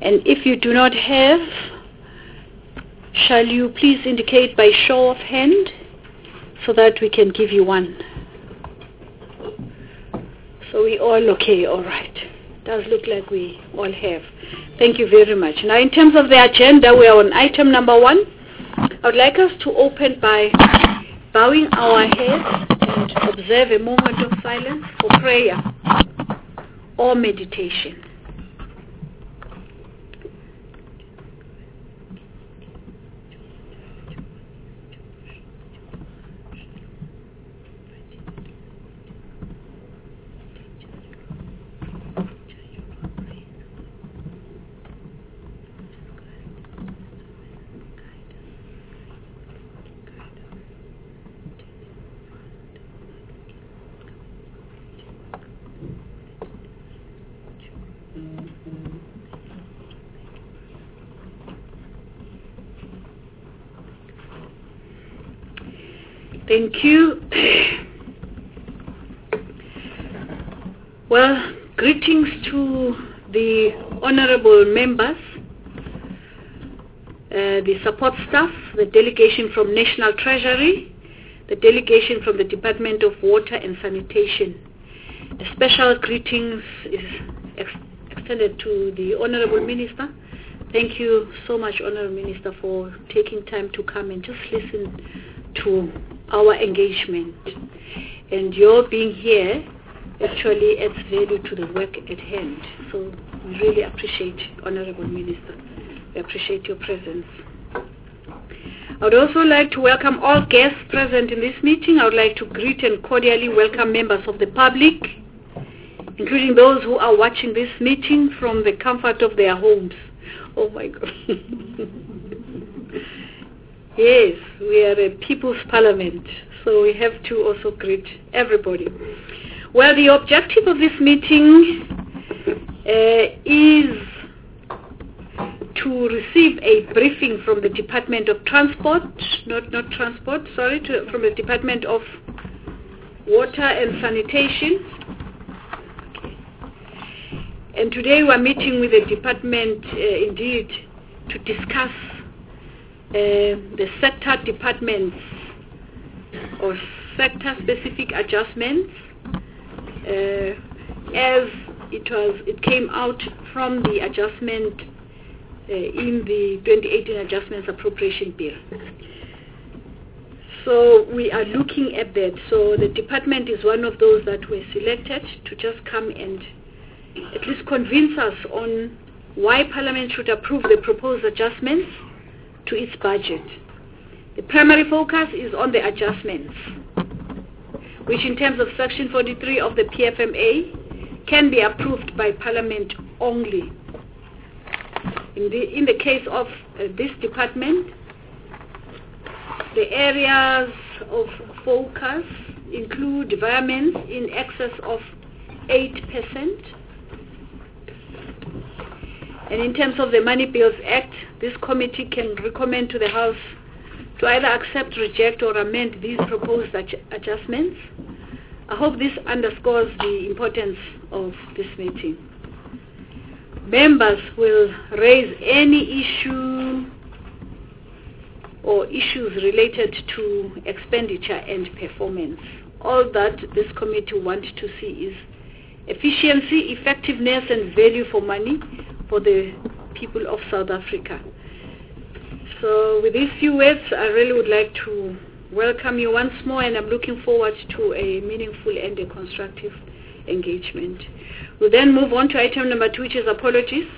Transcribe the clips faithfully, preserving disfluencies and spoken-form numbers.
And if you do not have, shall you please indicate by show of hand so that we can give you one? So we all okay, all right. Does look like we all have. Thank you very much. Now in terms of the agenda, we are on item number one. I would like us to open by bowing our heads and observe a moment of silence for prayer or meditation. Thank you. Well, greetings to the honorable members, uh, the support staff, the delegation from National Treasury, the delegation from the Department of Water and Sanitation. A special greetings is ex extended to the Honorable Minister. Thank you so much, Honorable Minister, for taking time to come and just listen to our engagement. And your being here actually adds value to the work at hand. So we really appreciate, Honorable Minister. We appreciate your presence. I would also like to welcome all guests present in this meeting. I would like to greet and cordially welcome members of the public, including those who are watching this meeting from the comfort of their homes. Oh my God. Yes, we are a people's parliament, so we have to also greet everybody. Well, the objective of this meeting uh, is to receive a briefing from the Department of Transport, not not transport, sorry, to, from the Department of Water and Sanitation. Okay. And today we are meeting with the department, uh, indeed, to discuss uh, the sector departments or sector-specific adjustments uh, as it was, it came out from the adjustment Uh, in the twenty eighteen Adjustments Appropriation Bill. So we are looking at that. So the department is one of those that were selected to just come and at least convince us on why Parliament should approve the proposed adjustments to its budget. The primary focus is on the adjustments, which in terms of Section forty-three of the P F M A can be approved by Parliament only. In the, in the case of uh, this department, the areas of focus include environments in excess of eight percent. And in terms of the Money Bills Act, this committee can recommend to the House to either accept, reject, or amend these proposed adj adjustments. I hope this underscores the importance of this meeting. Members will raise any issue or issues related to expenditure and performance. All that this committee wants to see is efficiency, effectiveness, and value for money for the people of South Africa. So with these few words, I really would like to welcome you once more, and I'm looking forward to a meaningful and a constructive engagement. We'll then move on to item number two, which is apologies.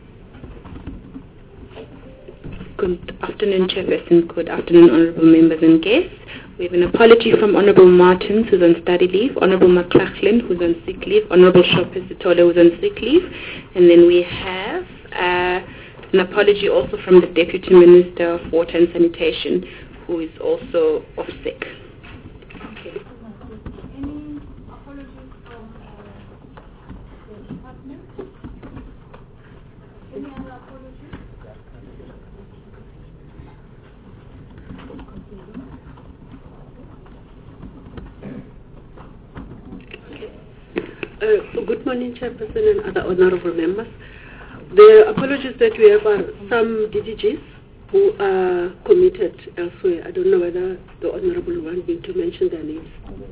Good afternoon, Chairperson. Good afternoon, honourable members and guests. We have an apology from Honourable Martins, who's on study leave, Honourable McLachlan, who's on sick leave, Honourable Shopper Sitole, who's on sick leave, and then we have uh, an apology also from the Deputy Minister of Water and Sanitation, who is also off sick. Okay. Uh, good morning, Chairperson and other honourable members. The apologies that we have are some D D Gs who are committed elsewhere. I don't know whether the Honourable wants me to mention their names.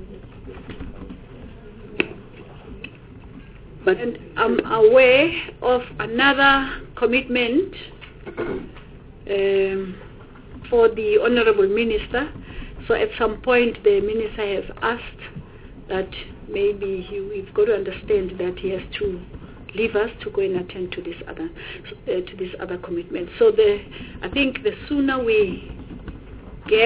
But and I'm aware of another commitment um, for the Honourable Minister. So at some point the Minister has asked that maybe he, we've got to understand that he has to leave us to go and attend to this other uh, to this other commitment. So the I think the sooner we get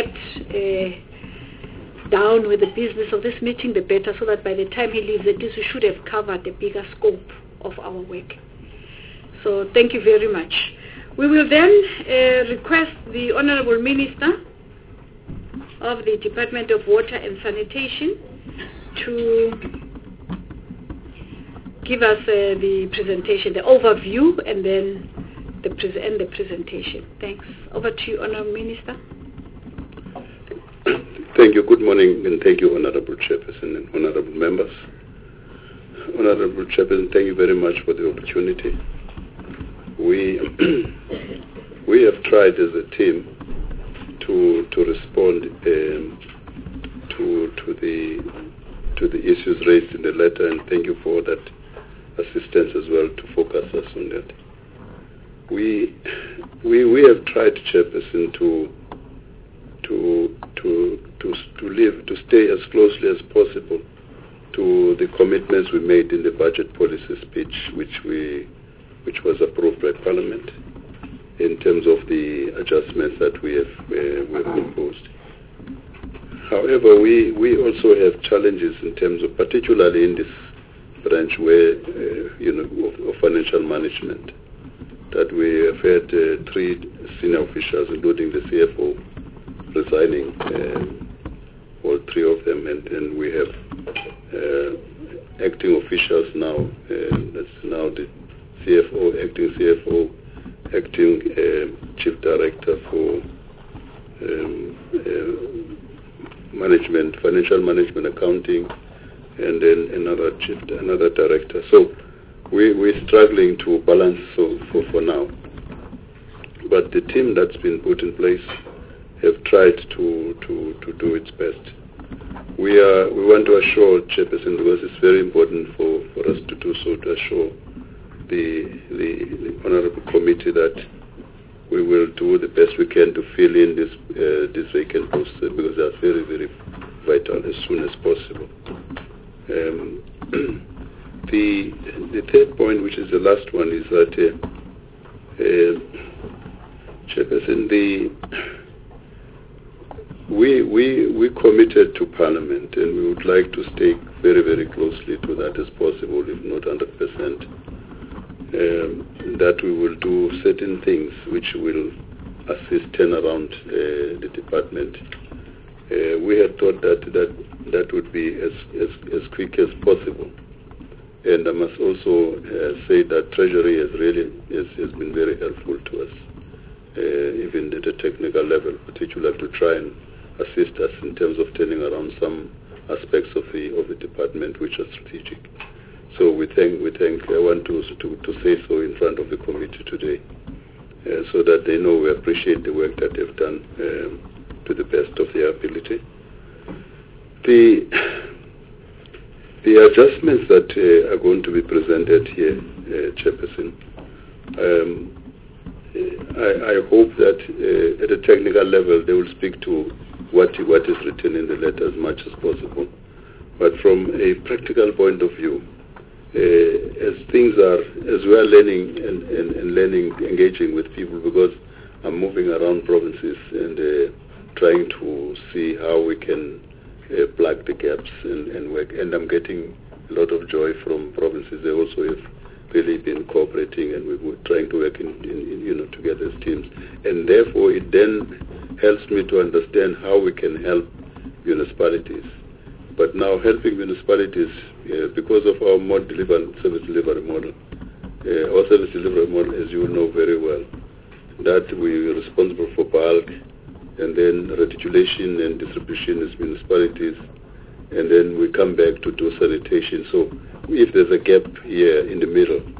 uh, down with the business of this meeting, the better, so that by the time he leaves, at least we should have covered the bigger scope of our work. So thank you very much. We will then uh, request the Honourable Minister of the Department of Water and Sanitation to give us uh, the presentation, the overview, and then the pre- and the presentation. Thanks. Over to you, Honourable Minister. Thank you. Good morning, and thank you, Honourable Chairperson and Honourable members. Honourable Chairperson, thank you very much for the opportunity. We we have tried as a team to to respond um, to to the to the issues raised in the letter, and thank you for that assistance as well to focus us on that. We we we have tried, Chairperson, to to to to to live to stay as closely as possible to the commitments we made in the budget policy speech, which we which was approved by Parliament, in terms of the adjustments that we have uh, we have proposed. However, we we also have challenges in terms of, particularly in this branch where uh, you know of, of financial management, that we have had uh, three senior officials, including the C F O, resigning, uh, all three of them, and, and we have uh, acting officials now. Uh, that's now the C F O, acting C F O, acting uh, chief director for um, uh, management, financial management, accounting, and then another chief, another director. So we we're struggling to balance so for for now. But the team that's been put in place have tried to to to do its best. We are we want to assure, Chairperson, because it's very important for, for us to do so, to assure the the, the honourable committee that we will do the best we can to fill in this uh, this vacant posts, because they are very very vital as soon as possible. Um, the the third point, which is the last one, is that uh, uh, Chairperson, the we we we committed to Parliament, and we would like to stay very very closely to that as possible, if not one hundred percent. Um, that we will do certain things which will assist turn around uh, the department. Uh, we had thought that that that would be as as, as quick as possible, and I must also uh, say that Treasury has really has, has been very helpful to us, uh, even at a technical level, particularly to try and assist us in terms of turning around some aspects of the of the department which are strategic. So we thank, we thank, I want to, to, to say so in front of the committee today, uh, so that they know we appreciate the work that they've done um, to the best of their ability. The, the adjustments that uh, are going to be presented here, uh, Chairperson, um, I, I hope that uh, at a technical level they will speak to what, what is written in the letter as much as possible. But from a practical point of view, Uh, as things are, as we are learning and, and, and learning, engaging with people, because I'm moving around provinces and uh, trying to see how we can uh, plug the gaps and, and work. And I'm getting a lot of joy from provinces. They also have really been cooperating, and we're trying to work in, in, in, you know, together as teams. And therefore, it then helps me to understand how we can help municipalities. But now helping municipalities, uh, because of our more deliver, service delivery model, uh, our service delivery model, as you know very well, that we are responsible for bulk, and then reticulation and distribution as municipalities, and then we come back to do sanitation. So if there's a gap here in the middle,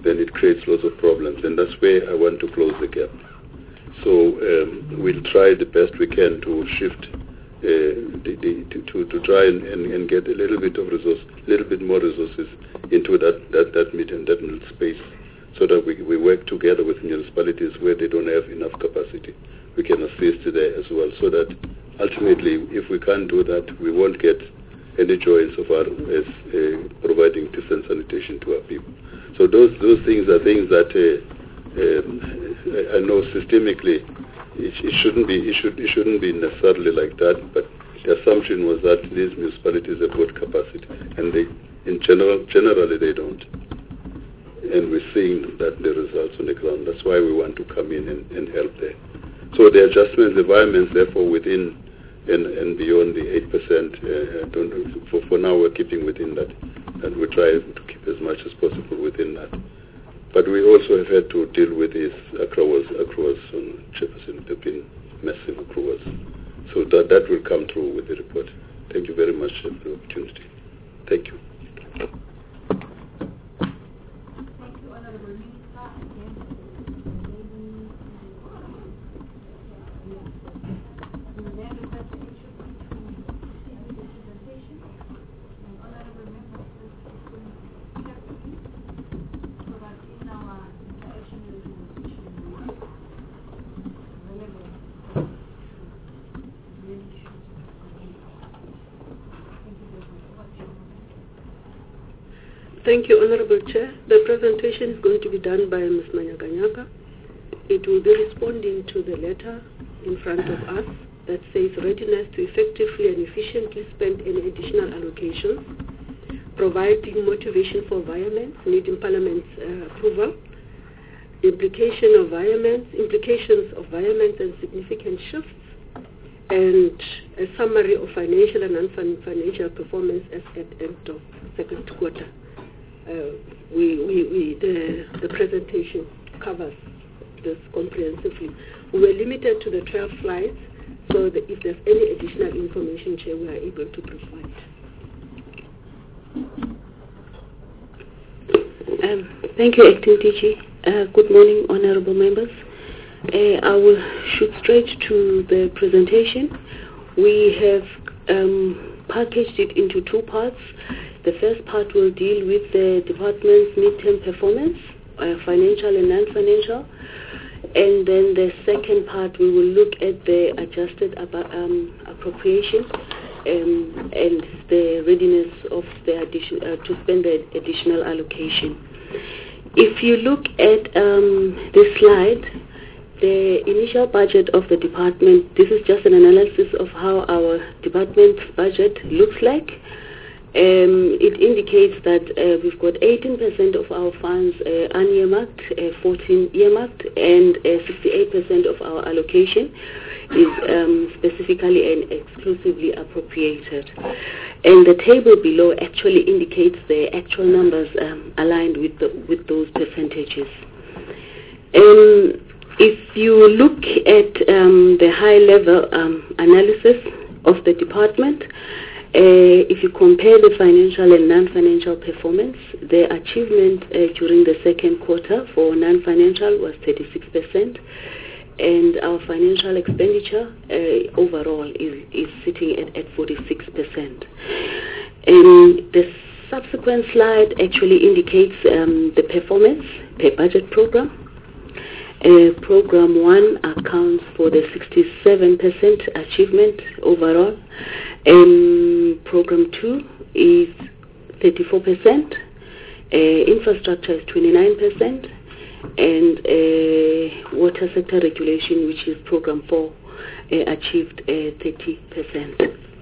then it creates lots of problems, and that's where I want to close the gap. So um, we'll try the best we can to shift, uh, the, the, to, to, to try and, and, and get a little bit of resource, a little bit more resources into that, that, that mid and that middle space, so that we, we work together with municipalities where they don't have enough capacity. We can assist there as well, so that ultimately, if we can't do that, we won't get any joy insofar as uh, providing decent sanitation to our people. So those those things are things that uh, um, I know systemically it, it shouldn't be it should it shouldn't be necessarily like that. But the assumption was that these municipalities have got capacity, and they, in general, generally they don't. And we're seeing that the results on the ground. That's why we want to come in and, and help there. So the adjustments, the environments, therefore, within and, and beyond the eight percent, uh, don't, for, for now we're keeping within that, and we try to keep as much as possible within that. But we also have had to deal with these accruals, accruals on Jefferson. There have been massive accruals. So that, that will come through with the report. Thank you very much for the opportunity. Thank you. Thank you, Honorable Chair. The presentation is going to be done by Miz Manyakanyaka. It will be responding to the letter in front of us that says readiness to effectively and efficiently spend any additional allocations, providing motivation for environments, needing Parliament's uh, approval, implication of environments, implications of environments and significant shifts, and a summary of financial and non-financial performance as at end of second quarter. Uh, we, we, we, the, the presentation covers this comprehensively. We were limited to the twelve slides, so that if there's any additional information, Chair, we are able to provide. Um, thank you, Acting D G. Uh, good morning, honourable members. Uh, I will shoot straight to the presentation. We have um, packaged it into two parts. The first part will deal with the department's midterm performance, uh, financial and non-financial. And then the second part, we will look at the adjusted um, appropriation um, and the readiness of the addition, uh, to spend the additional allocation. If you look at um, this slide, the initial budget of the department, this is just an analysis of how our department's budget looks like. Um, it indicates that uh, we've got eighteen percent of our funds uh, unearmarked, uh, fourteen earmarked, and uh, sixty-eight percent of our allocation is um, specifically and exclusively appropriated. And the table below actually indicates the actual numbers um, aligned with, the, with those percentages. Um, if you look at um, the high-level um, analysis of the department, Uh, if you compare the financial and non-financial performance, the achievement uh, during the second quarter for non-financial was thirty-six percent, and our financial expenditure uh, overall is, is sitting at, at forty-six percent. And the subsequent slide actually indicates um, the performance per budget program. Uh, program one accounts for the sixty-seven percent achievement overall. Um, program two is thirty-four percent. Uh, infrastructure is twenty-nine percent. And uh, water sector regulation, which is program four, uh, achieved uh, thirty percent.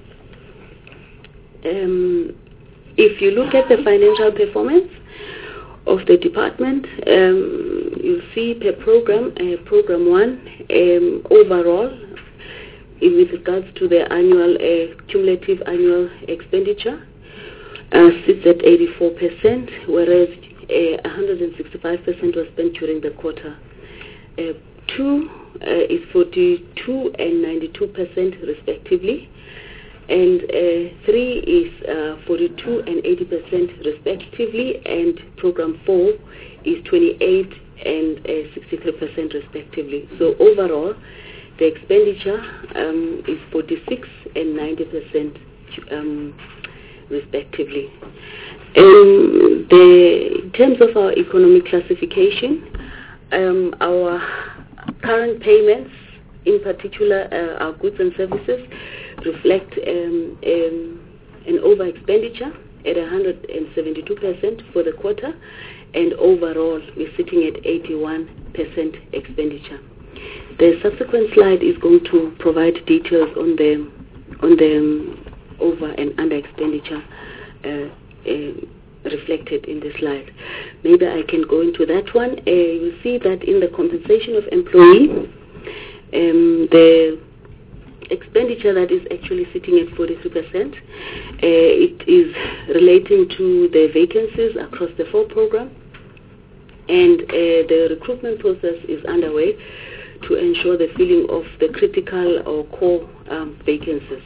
Um, if you look at the financial performance of the department, um, you see per program, uh, program one, um, overall, in with regards to the annual, uh, cumulative annual expenditure, uh, sits at eighty-four percent, whereas uh, one hundred sixty-five percent was spent during the quarter. Uh, two uh, is forty-two and ninety-two percent respectively. And uh, three is uh, forty-two and eighty percent respectively, and program four is twenty-eight and uh, sixty-three percent respectively. So overall, the expenditure um, is forty-six and ninety percent um, respectively. Um, the, in terms of our economic classification, um, our current payments, in particular uh, our goods and services, reflect um, um, an over expenditure at one hundred seventy-two percent for the quarter, and overall we're sitting at eighty-one percent expenditure. The subsequent slide is going to provide details on the on the um, over and under expenditure uh, uh, reflected in the slide. Maybe I can go into that one. Uh, you see that in the compensation of employee, um, the expenditure that is actually sitting at forty-three percent, uh, it is relating to the vacancies across the four program, and uh, the recruitment process is underway to ensure the filling of the critical or core um, vacancies.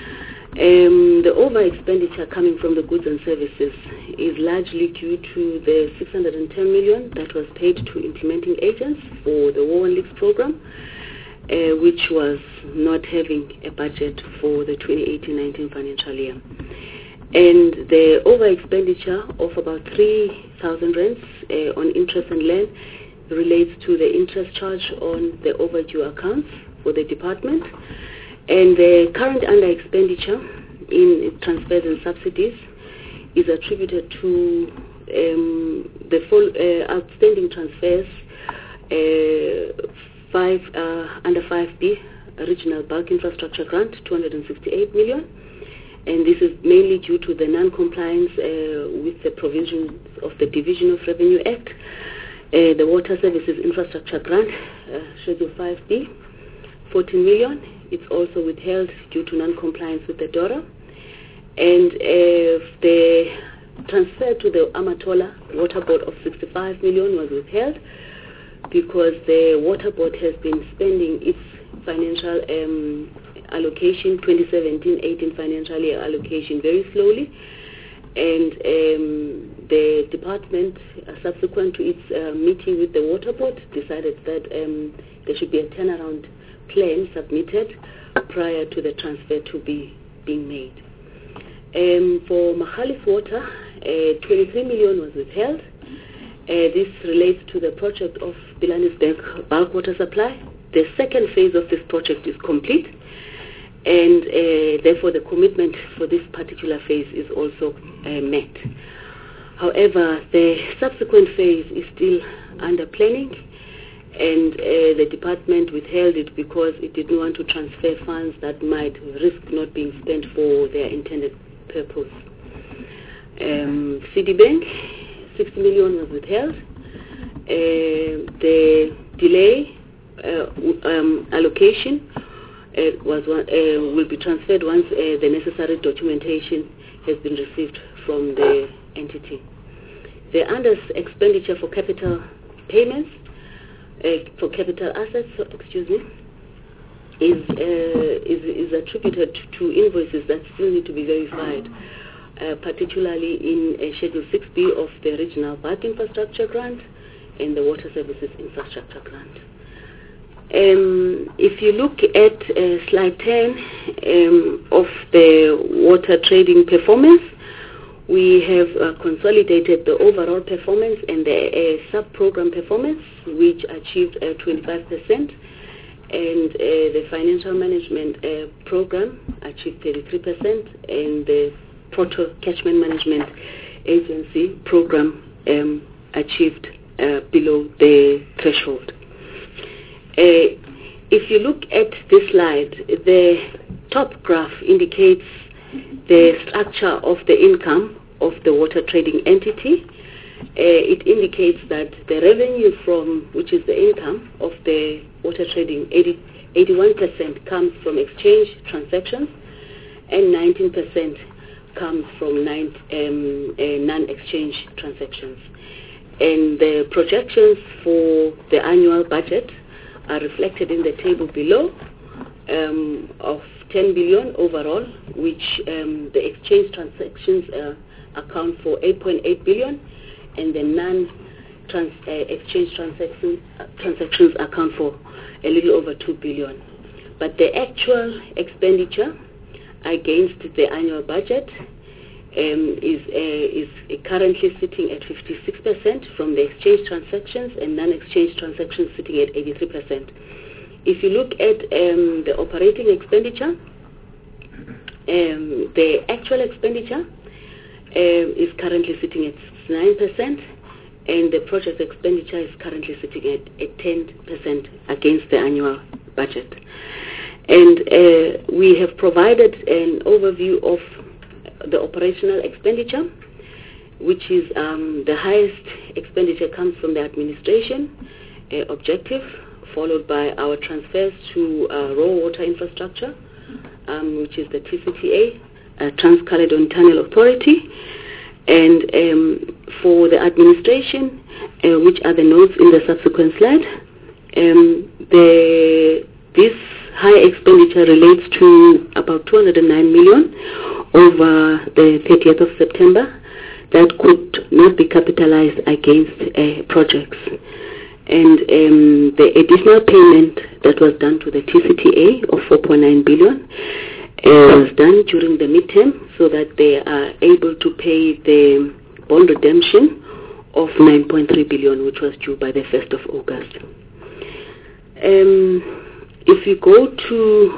Um, the over expenditure coming from the goods and services is largely due to the six hundred ten million that was paid to implementing agents for the War on Leaks program, uh, which was not having a budget for the twenty eighteen nineteen financial year. And the over expenditure of about three thousand rands uh, on interest and land relates to the interest charge on the overdue accounts for the department. And the current under expenditure in transfers and subsidies is attributed to um, the full uh, outstanding transfers uh, five uh, under five B Regional Bulk Infrastructure Grant, two hundred sixty-eight million, and this is mainly due to the non-compliance uh, with the provisions of the Division of Revenue Act, uh, the Water Services Infrastructure Grant, uh, Schedule five B, fourteen million. It's also withheld due to non-compliance with the D O R A. And uh, the transfer to the Amatola Water Board of sixty-five million was withheld because the Water Board has been spending its financial um, allocation, twenty seventeen eighteen financial year allocation, very slowly. And um, the department, uh, subsequent to its uh, meeting with the Water Board, decided that um, there should be a turnaround plan submitted prior to the transfer to be being made. Um, for Magalies Water, uh, twenty-three million was withheld. Uh, this relates to the project of Pilanesberg bulk water supply. The second phase of this project is complete, and uh, therefore the commitment for this particular phase is also uh, met. However, the subsequent phase is still under planning, and uh, the department withheld it because it did not want to transfer funds that might risk not being spent for their intended purpose. Um, C D Bank, sixty million was withheld. Uh, the delay uh, um, allocation uh, was one, uh, will be transferred once uh, the necessary documentation has been received from the entity. The under expenditure for capital payments, Uh, for capital assets, so, excuse me, is, uh, is is attributed to invoices that still need to be verified, uh, particularly in uh, Schedule six B of the Regional Bulk Infrastructure Grant and the Water Services Infrastructure Grant. Um, if you look at uh, slide ten um, of the water trading performance, we have uh, consolidated the overall performance and the uh, sub-program performance, which achieved uh, twenty-five percent, and uh, the financial management uh, program achieved thirty-three percent, and the Proto Catchment Management Agency program um, achieved uh, below the threshold. Uh, if you look at this slide, the top graph indicates the structure of the income of the water trading entity. Uh, it indicates that the revenue from, which is the income of the water trading, eighty, eighty-one percent comes from exchange transactions, and nineteen percent comes from nine, um, uh, non-exchange transactions. And the projections for the annual budget are reflected in the table below, um, of ten billion overall, which um, the exchange transactions uh, account for eight point eight billion, and the non-exchange uh, transactions, uh, transactions account for a little over two billion. But the actual expenditure against the annual budget um, is, uh, is currently sitting at fifty-six percent from the exchange transactions, and non-exchange transactions sitting at eighty-three percent. If you look at um, the operating expenditure, um, the actual expenditure um, is currently sitting at nine percent, and the project expenditure is currently sitting at, at ten percent against the annual budget. And uh, we have provided an overview of the operational expenditure, which is um, the highest expenditure comes from the administration uh, objective, followed by our transfers to uh, raw water infrastructure, um, which is the T C T A, uh, Trans-Caledon Tunnel Authority. And um, for the administration, uh, which are the notes in the subsequent slide, um, the, this high expenditure relates to about two hundred nine million over the thirtieth of September that could not be capitalized against uh, projects. And um, the additional payment that was done to the T C T A of four point nine billion uh, was done during the midterm, so that they are able to pay the bond redemption of nine point three billion, which was due by the first of August. Um, if you go to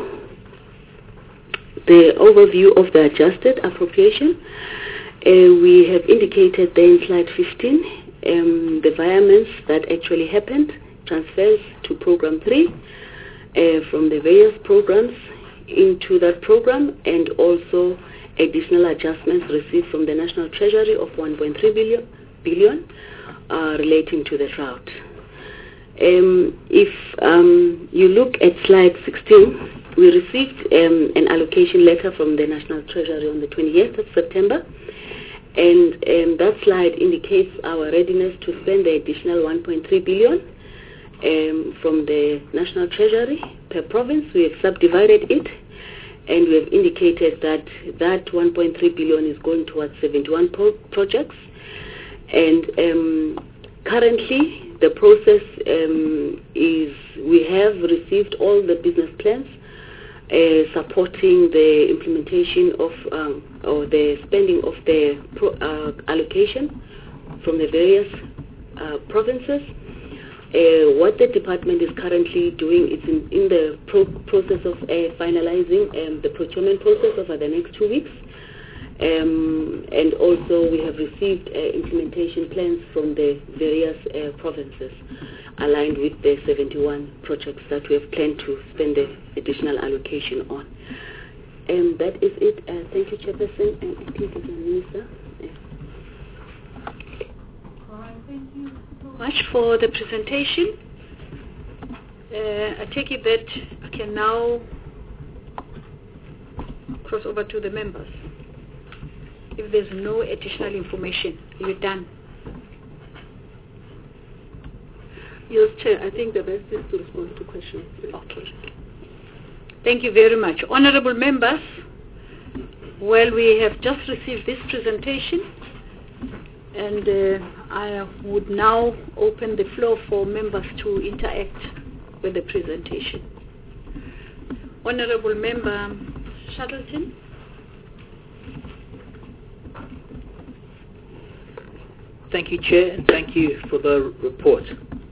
the overview of the adjusted appropriation, uh, we have indicated there in slide fifteen Um, the variaments that actually happened, transfers to program three uh, from the various programs into that program, and also additional adjustments received from the National Treasury of one point three billion, billion uh, relating to the drought. Um, if um, you look at slide sixteen, we received um, an allocation letter from the National Treasury on the twenty-eighth of September. And um, that slide indicates our readiness to spend the additional one point three billion um, from the National Treasury per province. We have subdivided it, and we have indicated that that one point three billion is going towards seventy-one pro projects. And um, currently, the process um, is we have received all the business plans Uh, supporting the implementation of um, or the spending of the pro, uh, allocation from the various uh, provinces. Uh, what the department is currently doing is in, in the pro process of uh, finalizing um, the procurement process over the next two weeks. Um, and also we have received uh, implementation plans from the various uh, provinces aligned with the seventy-one projects that we have planned to spend the additional allocation on. And that is it. Uh, thank you, Chairperson, and I think it's Minister. Yeah. All right, thank you so much for the presentation. Uh, I take it that I can now cross over to the members. If there's no additional information, you're done. Yes, Chair, I think the best is to respond to questions. Okay. Thank you very much. Honorable members, well, we have just received this presentation, and uh, I would now open the floor for members to interact with the presentation. Honorable Member Shuttleton. Thank you, Chair, and thank you for the report.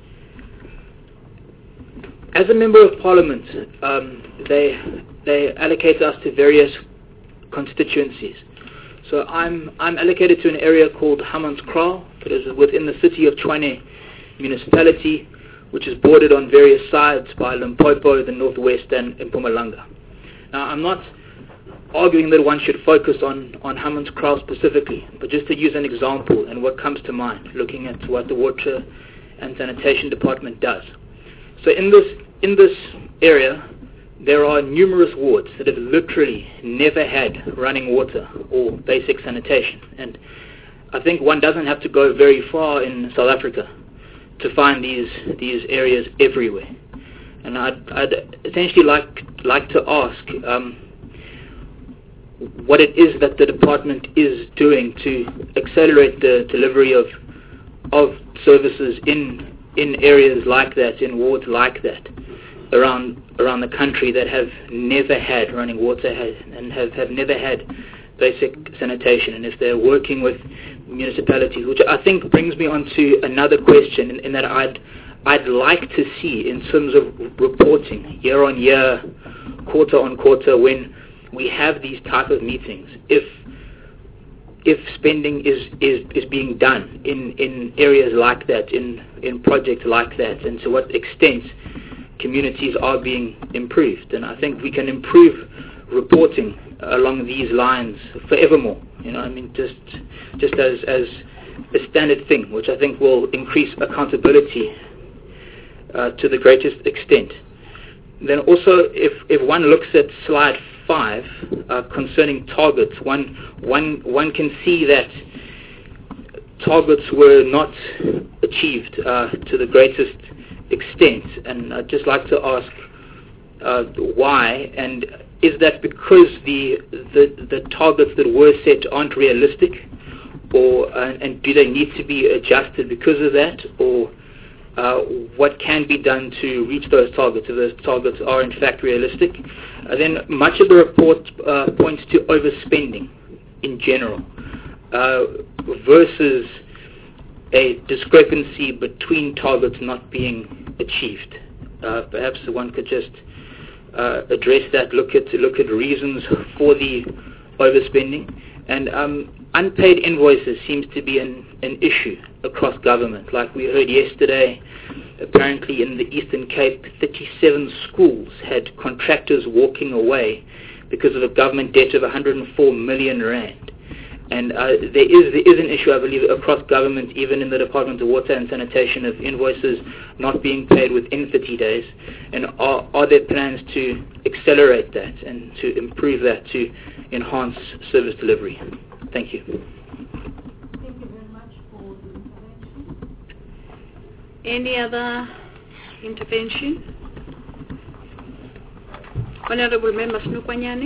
As a Member of Parliament, um, they, they allocate us to various constituencies. So I'm, I'm allocated to an area called Hammanskraal. It is within the city of Tshwane municipality, which is bordered on various sides by Limpopo, the Northwest, and Mpumalanga. Now, I'm not arguing that one should focus on, on Hammanskraal specifically, but just to use an example and what comes to mind, looking at what the Water and Sanitation Department does. So in this, in this area, there are numerous wards that have literally never had running water or basic sanitation. And I think one doesn't have to go very far in South Africa to find these, these areas everywhere. And I'd, I'd essentially like, like to ask, um, what it is that the department is doing to accelerate the delivery of of services in in areas like that, in wards like that, around around the country that have never had running water has, and have, have never had basic sanitation. And if they're working with municipalities, which I think brings me on to another question, in, in that I'd I'd like to see, in terms of reporting year on year, quarter on quarter, when we have these type of meetings, if if spending is, is, is being done in, in areas like that, in, in projects like that, and to what extent communities are being improved. And I think we can improve reporting along these lines forevermore. You know, I mean, just just as, as a standard thing, which I think will increase accountability uh, to the greatest extent. Then also, if, if one looks at slide five uh, concerning targets, one one one can see that targets were not achieved uh, to the greatest extent, and I'd just like to ask uh, why, and is that because the, the the targets that were set aren't realistic, or uh, and do they need to be adjusted because of that, or Uh, what can be done to reach those targets, if those targets are in fact realistic? Uh, then much of the report uh, points to overspending in general uh, versus a discrepancy between targets not being achieved. Uh, perhaps one could just uh, address that, look at look at reasons for the overspending. And um, unpaid invoices seems to be an, an issue across government. Like we heard yesterday, apparently in the Eastern Cape, thirty-seven schools had contractors walking away because of a government debt of one hundred four million rand. And uh, there is there is an issue, I believe, across government, even in the Department of Water and Sanitation, of invoices not being paid within thirty days. And are, are there plans to accelerate that and to improve that to enhance service delivery? Thank you. Thank you very much for the intervention. Any other intervention? Honorable Member Snukwanyani.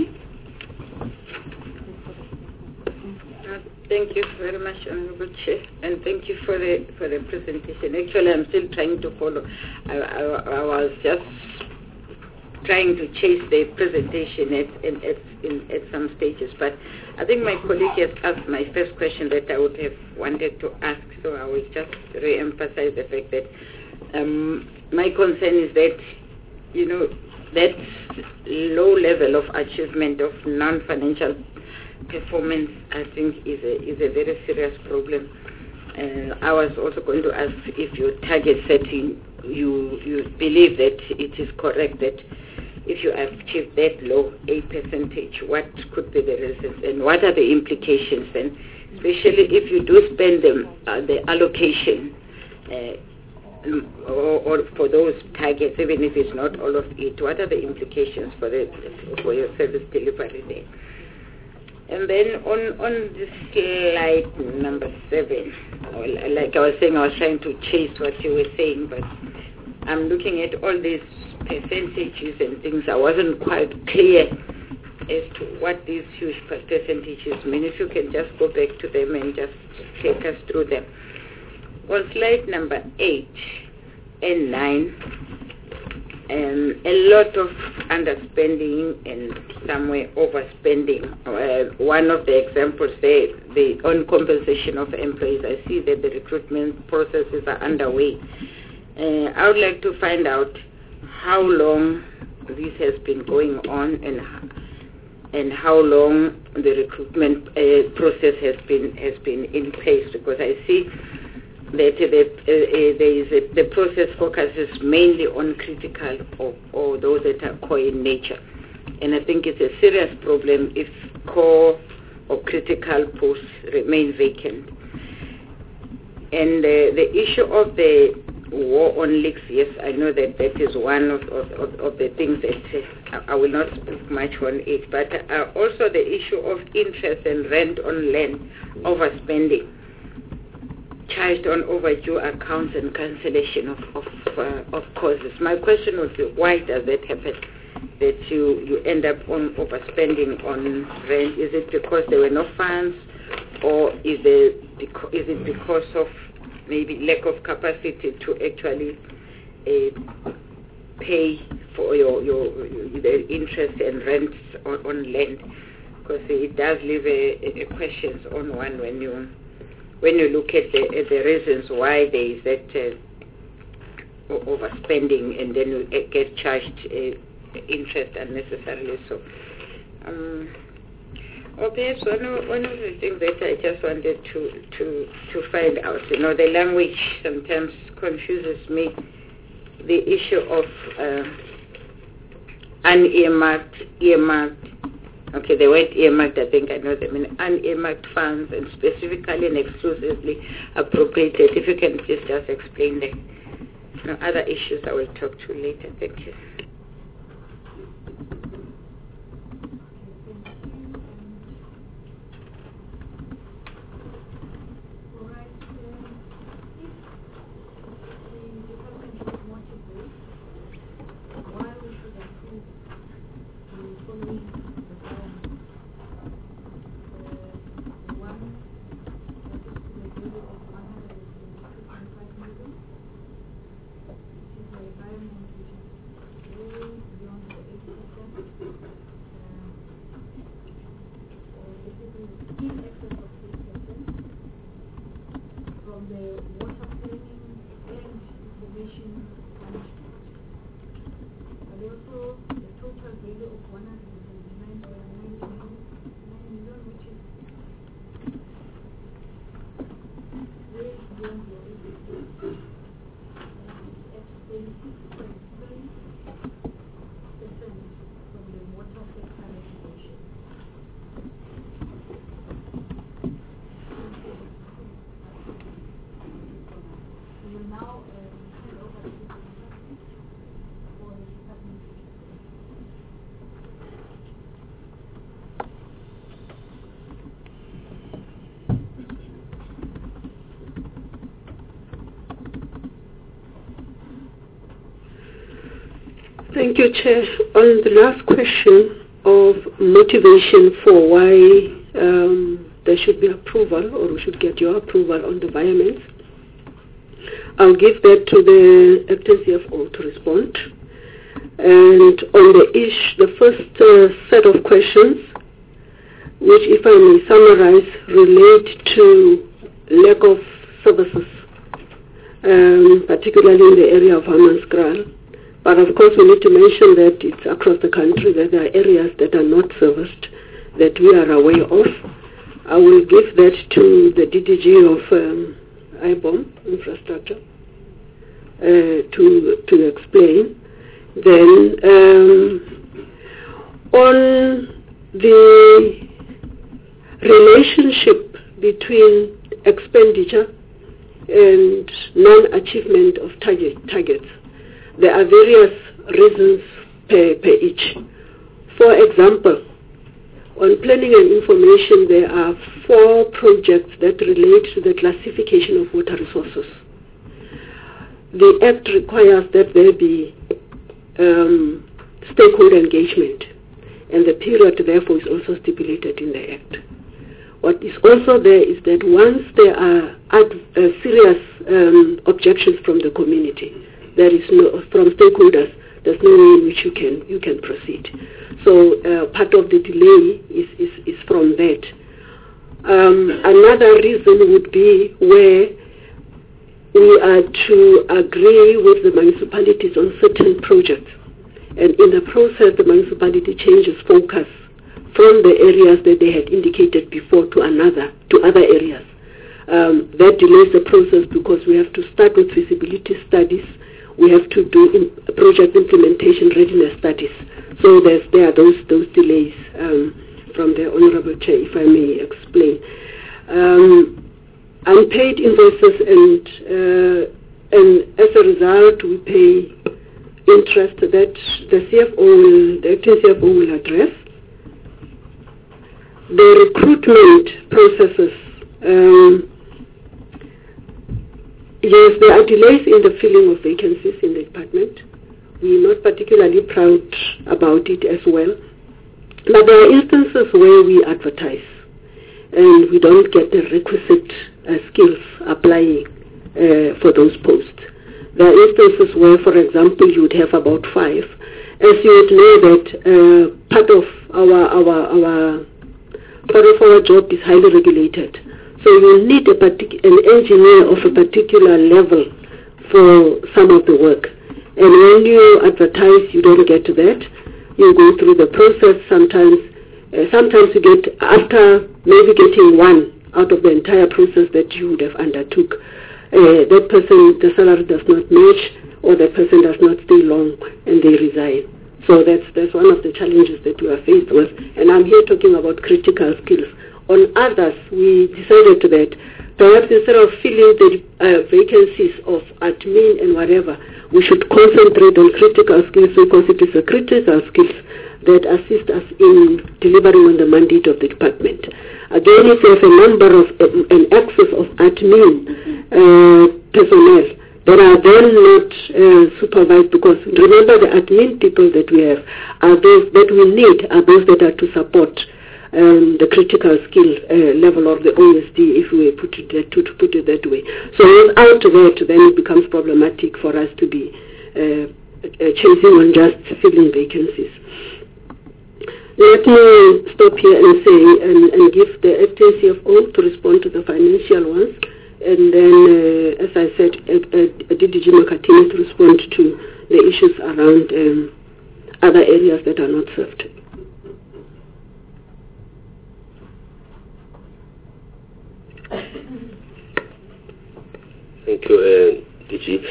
Thank you very much, Honorable Chair, and thank you for the for the presentation. Actually, I'm still trying to follow. I, I, I was just trying to chase the presentation at, in, at, in, at some stages, but I think my colleague has asked my first question that I would have wanted to ask, so I will just re-emphasize the fact that um, my concern is that, you know, that low level of achievement of non-financial performance, I think, is a is a very serious problem. Uh, I was also going to ask if your target setting, you you believe that it is correct that if you have achieved that low a percentage, what could be the reasons and what are the implications then, especially if you do spend them, uh, the allocation uh, or, or for those targets, even if it's not all of it, what are the implications for the for your service delivery there? And then on, on this slide number seven, like I was saying, I was trying to chase what you were saying, but I'm looking at all these percentages and things. I wasn't quite clear as to what these huge percentages mean. If you can just go back to them and just take us through them. On slide number eight and nine, Um, a lot of underspending and somewhere overspending. Uh, one of the examples there, the on compensation of employees. I see that the recruitment processes are underway. Uh, I would like to find out how long this has been going on and and how long the recruitment uh, process has been has been in place, because I see that the, uh, uh, there is a, the process focuses mainly on critical or, or those that are core in nature. And I think it's a serious problem if core or critical posts remain vacant. And uh, the issue of the war on leaks, yes, I know that that is one of, of, of, of the things that uh, I will not speak much on it, but uh, also the issue of interest and rent on land overspending, charged on overdue accounts and cancellation of of, uh, of causes. My question would be, why does that happen? that you, you end up on overspending on rent? Is it because there were no funds, or is, there, is it because of maybe lack of capacity to actually uh, pay for your, your, your the interest and rents on, on land? Because it does leave a, a questions on one when you when you look at the, at the reasons why there is that uh, overspending, and then you uh, get charged uh, interest unnecessarily. So, um, or perhaps one of, one of the things that I just wanted to, to, to find out, you know, the language sometimes confuses me. The issue of uh, unearmarked, earmarked. Okay, the word earmarked, I think I know them. I mean, unearmarked funds, and specifically and exclusively appropriated. If you can just, just explain the you know, other issues I will talk to later. Thank you. Thank you, Chair. On the last question of motivation for why um, there should be approval, or we should get your approval on the environment, I'll give that to the acting C F O to respond. And on the ish, the first uh, set of questions, which, if I may summarize, relate to lack of services, um, particularly in the area of Hammanskraal. But of course, we need to mention that it's across the country, that there are areas that are not serviced, that we are aware of. I will give that to the D D G of um, I B O M, Infrastructure, uh, to, to explain. Then, um, on the relationship between expenditure and non-achievement of target, targets, there are various reasons per, per each. For example, on planning and information, there are four projects that relate to the classification of water resources. The Act requires that there be um, stakeholder engagement, and the period, therefore, is also stipulated in the Act. What is also there is that once there are ad, uh, serious um, objections from the community, there is no, from stakeholders, there's no way in which you can you can proceed. So uh, part of the delay is, is, is from that. Um, another reason would be where we are to agree with the municipalities on certain projects, and in the process the municipality changes focus from the areas that they had indicated before to another, to other areas. Um, that delays the process because we have to start with feasibility studies. We have to do in project implementation readiness studies. So there's, there are those those delays um, from the Honourable Chair, if I may explain. Um, unpaid invoices, and uh, and as a result we pay interest that the C F O will, the acting C F O will address. The recruitment processes. Um, Yes, there are delays in the filling of vacancies in the department. We're not particularly proud about it as well. But there are instances where we advertise and we don't get the requisite uh, skills applying uh, for those posts. There are instances where, for example, you would have about five. As you would know that uh, part of our, our, our, part of our job is highly regulated. So you need a partic- an engineer of a particular level for some of the work. And when you advertise, you don't get that. You go through the process. Sometimes, uh, sometimes you get, after maybe getting one out of the entire process that you would have undertook, uh, that person, the salary does not match, or that person does not stay long, and they resign. So that's that's one of the challenges that we are faced with. And I'm here talking about critical skills. On others, we decided that perhaps instead of filling the uh, vacancies of admin and whatever, we should concentrate on critical skills because it is a critical skills that assist us in delivering on the mandate of the department. Again, if you have a number of, uh, an excess of admin uh, personnel that are then not uh, supervised, because remember the admin people that we have are those that we need are those that are to support Um, the critical skill uh, level of the O S D, if we put it that, to, to put it that way. So without that, then it becomes problematic for us to be uh, uh, chasing on just filling vacancies. Let me stop here and say and, and give the acting C F O to respond to the financial ones, and then, uh, as I said, uh, uh, D D G Makatini to respond to the issues around um, other areas that are not served. Thank you, uh, D G.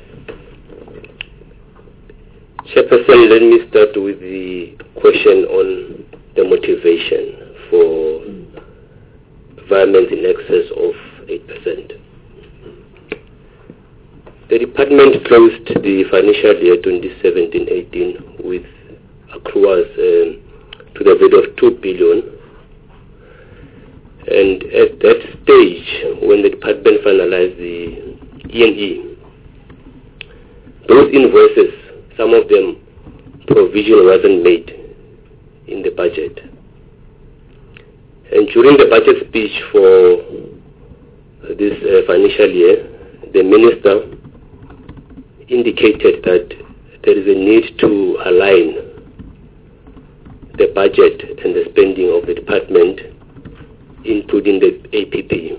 Chairperson, let me start with the question on the motivation for environment in excess of eight percent. The department closed the financial year twenty seventeen eighteen with accruals um, to the value of two billion. And at that stage, when the department finalized the E and E, those invoices, some of them, provision wasn't made in the budget. And during the budget speech for this uh, financial year, the minister indicated that there is a need to align the budget and the spending of the department, including the A P P.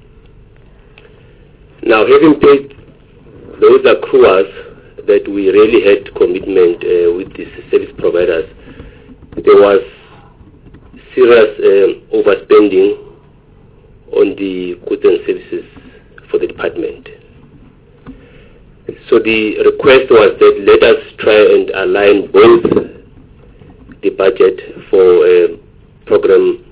Now, having paid those accruals that we really had commitment uh, with the service providers, there was serious um, overspending on the goods and services for the department. So the request was that let us try and align both the budget for uh, program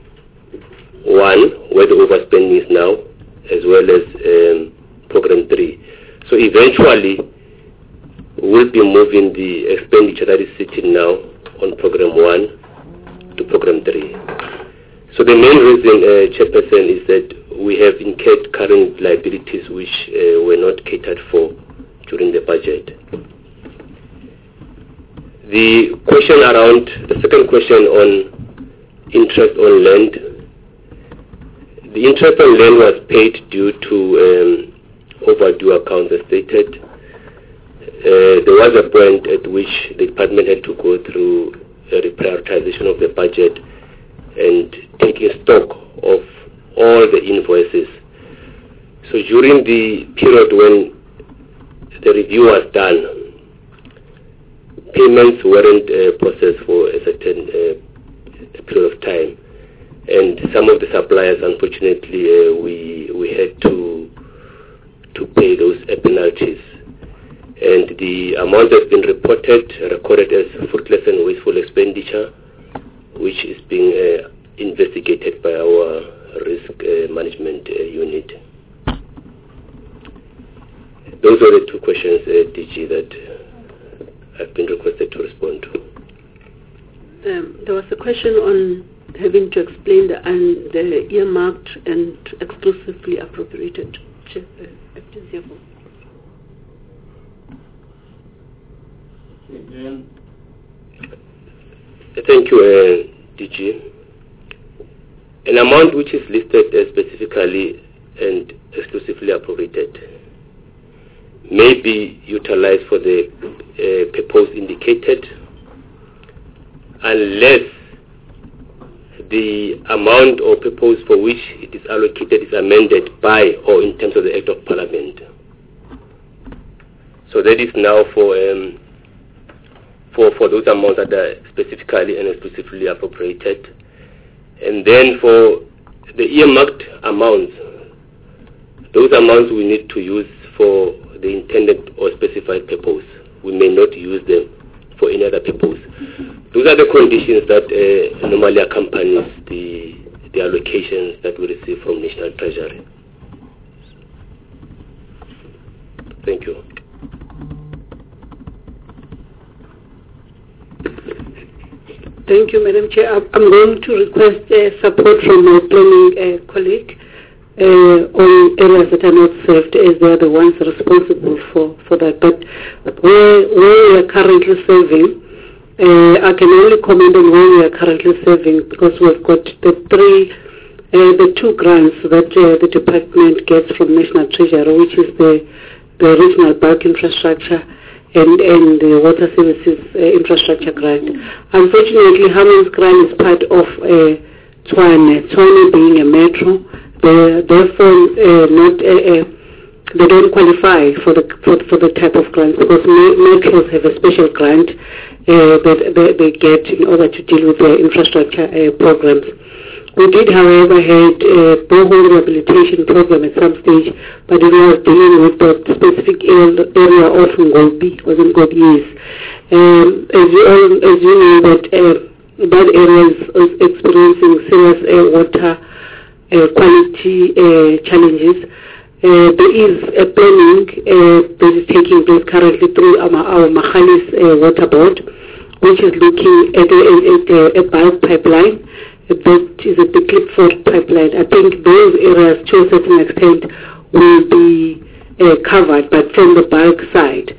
one, where the overspending is now, as well as um, program three. So eventually, we'll be moving the expenditure that is sitting now on program one to program three. So the main reason, uh, Chairperson, is that we have incurred current liabilities which uh, were not catered for during the budget. The question around, the second question on interest on land. The interest on land was paid due to um, overdue accounts as stated. Uh, there was a point at which the department had to go through a reprioritization of the budget and taking stock of all the invoices. So during the period when the review was done, payments weren't uh, processed for a certain uh, period of time. And some of the suppliers, unfortunately, uh, we we had to to pay those uh, penalties. And the amount has been reported, recorded as fruitless and wasteful expenditure, which is being uh, investigated by our risk uh, management uh, unit. Those are the two questions, uh, D G, that I've been requested to respond to. Um, there was a question on having to explain the, and the earmarked and exclusively appropriated. Again, Thank you, uh, D G. An amount which is listed uh, specifically and exclusively appropriated may be utilized for the uh, purpose indicated unless the amount or purpose for which it is allocated is amended by or in terms of the Act of Parliament. So that is now for um, for for those amounts that are specifically and exclusively appropriated. And then for the earmarked amounts, those amounts we need to use for the intended or specified purpose. We may not use them for any other purpose. Those are the conditions that uh, normally accompanies the, the allocations that we receive from National Treasury. Thank you. Thank you, Madam Chair. I'm going to request uh, support from my planning uh, colleague uh, on areas that are not served, as they are the ones responsible for, for that. But where, where we are currently serving, uh, I can only comment on where we are currently serving, because we've got the three, uh, the two grants that uh, the department gets from National Treasury, which is the, the regional bulk infrastructure and, and the water services uh, infrastructure grant. Unfortunately, Hammonds grant is part of uh, Tshwane, Tshwane being a metro. They, therefore, uh, not, uh, uh, they don't qualify for the for, for the type of grant, because metros have a special grant uh, that they, they get in order to deal with their infrastructure uh, programs. We did, however, had a borehole rehabilitation program at some stage, but it was dealing with the specific area of Ngobi, was in Ngobi years. Um, as, you all, as you know, that uh, that area is, is experiencing serious uh, water uh, quality uh, challenges. Uh, there is a planning uh, that is taking place currently through our, our Mahalis uh, Water Board, which is looking at a, at a, a bulk pipeline. That is a big Clipford pipeline. I think those areas, to a certain extent, will be uh, covered, but from the bulk side,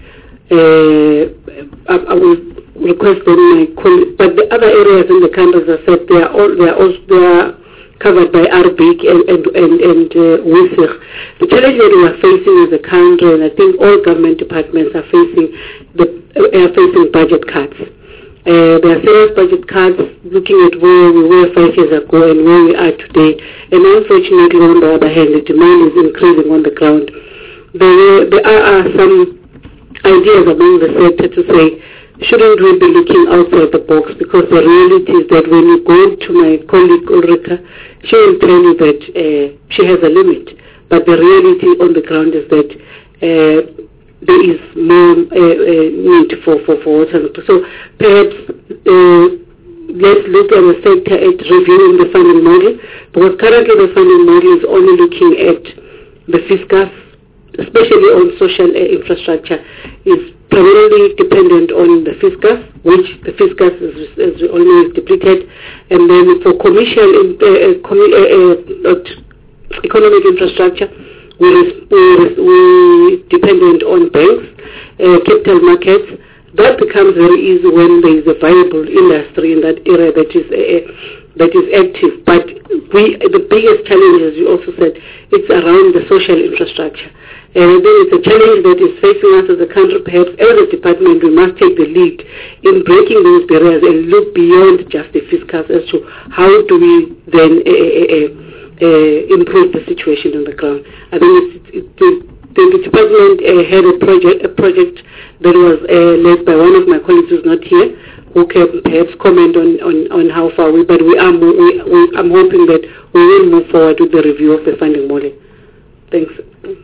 uh, I, I will request them my colleague. But the other areas in the country, as I said, they are all they are also they are covered by R B I C and and and, and uh, W I S I C. The challenge that we are facing as a country, and I think all government departments are facing, the uh, are facing budget cuts. Uh, there are serious budget cuts, looking at where we were five years ago and where we are today. And unfortunately, on the other hand, the demand is increasing on the ground. There, there are, are some ideas among the sector to say, shouldn't we be looking outside the box? Because the reality is that when you go to my colleague Ulrika, she will tell you that uh, she has a limit. But the reality on the ground is that uh, there is more uh, uh, need for, for, for water. So perhaps uh, let's look at the sector at reviewing the funding model, because currently the funding model is only looking at the fiscus, especially on social uh, infrastructure, is primarily dependent on the fiscus, which the fiscus is, is almost depleted, and then for commercial uh, com- uh, uh, economic infrastructure, We, we, we dependent on banks, uh, capital markets. That becomes very easy when there is a viable industry in that area that is uh, that is active. But we, the biggest challenge, as you also said, it's around the social infrastructure. And then it's a challenge that is facing us as a country. Perhaps as a department, we must take the lead in breaking those barriers and look beyond just the fiscus as to how do we then uh, uh, uh, Uh, improve the situation on the ground. I think it's, it, the, the, the department uh, had a project, a project that was uh, led by one of my colleagues who's not here, who can perhaps comment on, on, on how far we. But we are, we, we, I'm hoping that we will move forward with the review of the funding model. Thanks.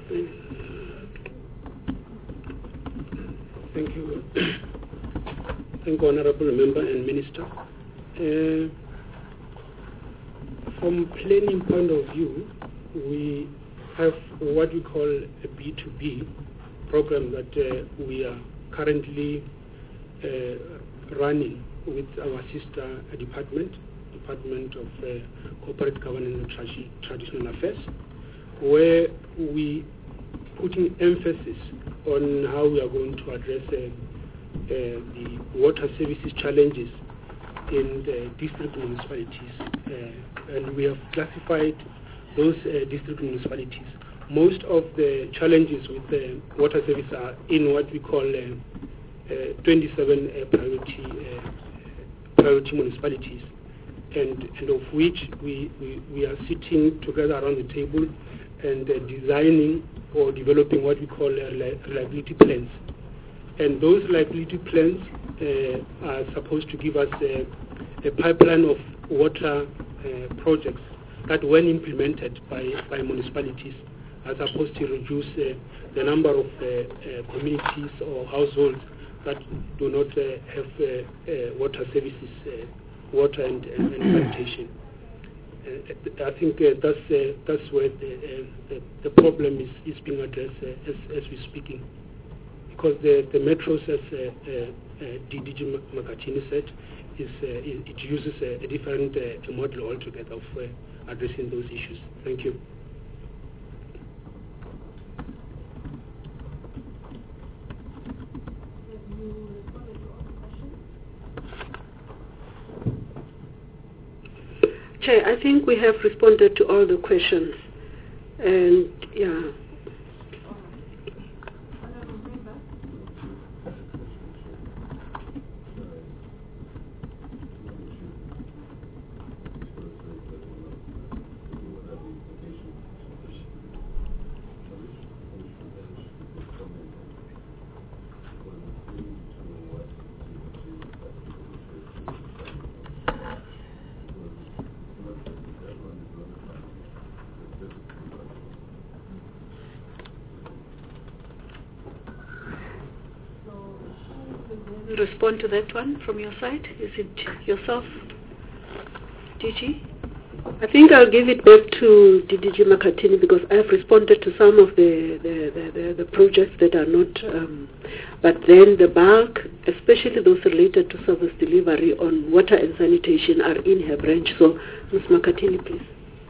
Thank you. Thank you, Honourable Member and Minister. Uh, From planning point of view, we have what we call a B two B program that uh, we are currently uh, running with our sister department, Department of uh, Corporate Governance and Tradi- Traditional Affairs, where we putting emphasis on how we are going to address uh, the water services challenges in the district municipalities, uh, and we have classified those uh, district municipalities. Most of the challenges with the water service are in what we call uh, uh, twenty-seven uh, priority uh, priority municipalities, and, and of which we, we, we are sitting together around the table and uh, designing or developing what we call uh, reliability plans. And those reliability plans uh, are supposed to give us a, a pipeline of water uh, projects that, when implemented by, by municipalities, are supposed to reduce uh, the number of uh, uh, communities or households that do not uh, have uh, uh, water services, uh, water and, and, and sanitation. Uh, I think uh, that's uh, that's where the, uh, the, the problem is, is being addressed uh, as, as we're speaking. Because the, the metros, as uh, uh, uh, D D G Makatini said, is, uh, it, it uses a, a different uh, model altogether of uh, addressing those issues. Thank you. Chair, I think we have responded to all the questions, and yeah. Respond to that one from your side? Is it yourself, D G? I think I'll give it back to D D G Makatini, because I have responded to some of the the, the, the, the projects that are not, um, but then the bulk, especially those related to service delivery on water and sanitation, are in her branch. So, Miz Makatini, please.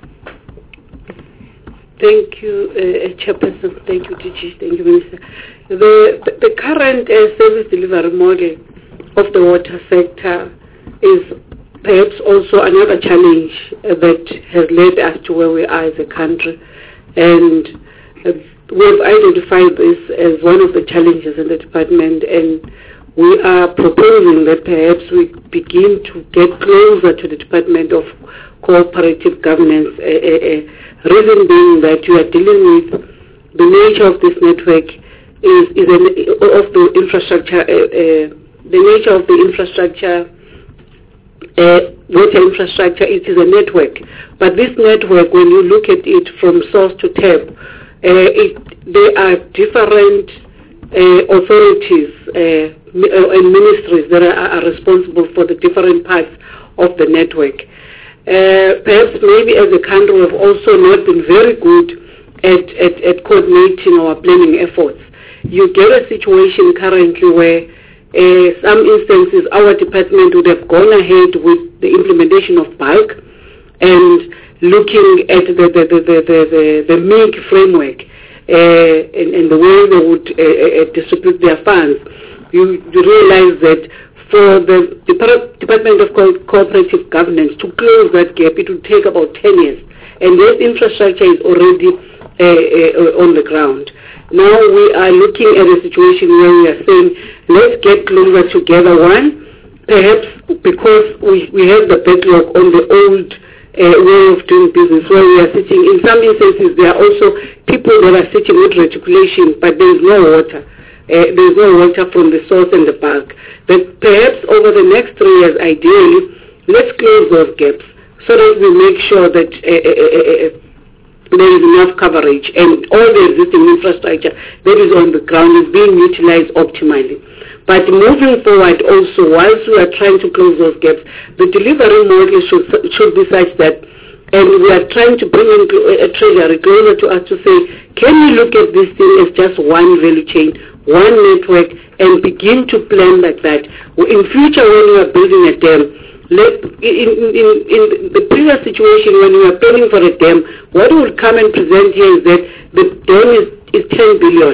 Thank you, uh, Chairperson. Thank you, D G. Thank you, Minister. The, the, the current uh, service delivery model of the water sector is perhaps also another challenge uh, that has led us to where we are as a country. And uh, we've identified this as one of the challenges in the department, and we are proposing that perhaps we begin to get closer to the Department of Cooperative Governance. Uh, uh, uh, reason being that you are dealing with the nature of this network is, is an, of the infrastructure, uh, uh, the nature of the infrastructure, uh, water infrastructure, it is a network. But this network, when you look at it from source to tap, uh, it, there are different uh, authorities uh, and ministries that are, are responsible for the different parts of the network. Uh, perhaps maybe as a country we've also not been very good at, at, at coordinating our planning efforts. You get a situation currently where uh, some instances our department would have gone ahead with the implementation of bulk and looking at the, the, the, the, the, the, the M I G framework uh, and, and the way they would uh, uh, distribute their funds. You, you realize that for the Depart- Department of Co- Cooperative Governance to close that gap, it will take about ten years. And this infrastructure is already uh, uh, on the ground. Now we are looking at a situation where we are saying, let's get closer together. One, perhaps because we, we have the backlog on the old uh, way of doing business, where we are sitting, in some instances there are also people that are sitting with reticulation, but there is no water. Uh, there is no water from the source and the bulk. But perhaps over the next three years, ideally, let's close those gaps so that we make sure that uh, uh, uh, uh, there is enough coverage and all the existing infrastructure that is on the ground is being utilized optimally. But moving forward also, whilst we are trying to close those gaps, the delivery model should, should be such that, and we are trying to bring in a treasury closer to us to say, can we look at this thing as just one value chain, one network, and begin to plan like that. In future, when we are building a dam, let, in, in, in the previous situation when we are planning for a dam, what we will come and present here is that the dam is, is ten billion.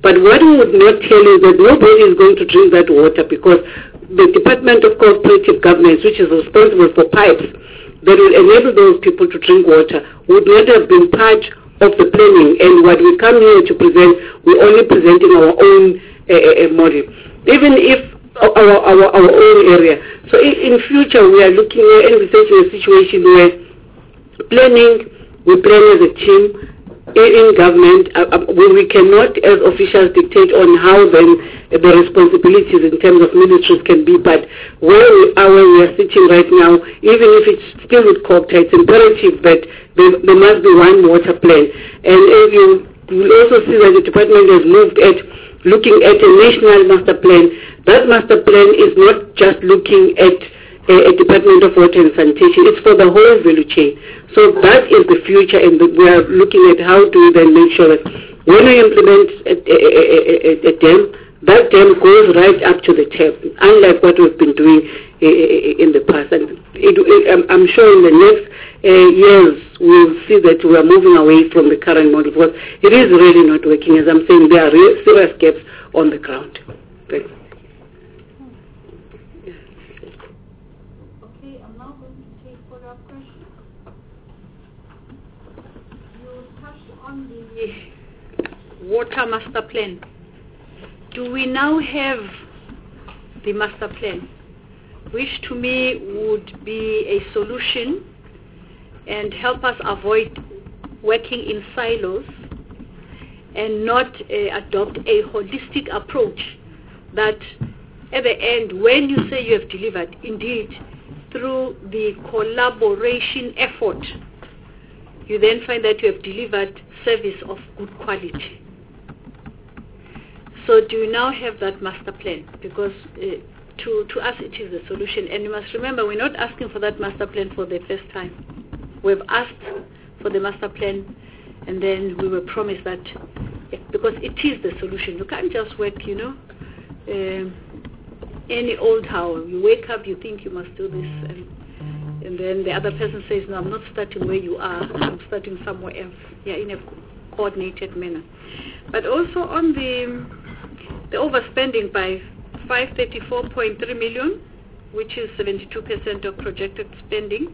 But what we would not tell you is that nobody is going to drink that water, because the Department of Cooperative Governance, which is responsible for pipes that will enable those people to drink water, would not have been part of the planning. And what we come here to present, we're only presenting our own uh, uh, model, even if our, our, our own area. So in, in future, we are looking at and researching a situation where planning, we plan as a team in, in government. Uh, uh, we, we cannot, as officials, dictate on how then uh, the responsibilities in terms of ministries can be. But where we are, where we are sitting right now, even if it's still with COGTA, it's imperative that there, there must be one water plan. And as you you will also see that the department has moved at looking at a national master plan. That master plan is not just looking at a, a Department of Water and Sanitation, it's for the whole value chain. So that is the future, and we are looking at how do we then make sure that when we implement a, a, a, a, a dam, that dam goes right up to the tap, unlike what we've been doing in the past. And it, it, I'm, I'm sure in the next uh, years we'll see that we are moving away from the current model, because it is really not working. As I'm saying, there are real serious gaps on the ground. Thanks. Okay, I'm now going to take follow-up questions. You touched on the water master plan. Do we now have the master plan, which to me would be a solution and help us avoid working in silos and not uh, adopt a holistic approach that at the end, when you say you have delivered, indeed, through the collaboration effort, you then find that you have delivered service of good quality. So do you now have that master plan? Because uh, to, to us it is a solution. And you must remember, we're not asking for that master plan for the first time. We've asked for the master plan, and then we were promised that, yeah, because it is the solution. You can't just work, you know, um, any old how. You wake up, you think you must do this, and, and then the other person says, no, I'm not starting where you are, I'm starting somewhere else. Yeah, in a coordinated manner. But also on the the overspending by five hundred thirty-four point three million, which is seventy-two percent of projected spending.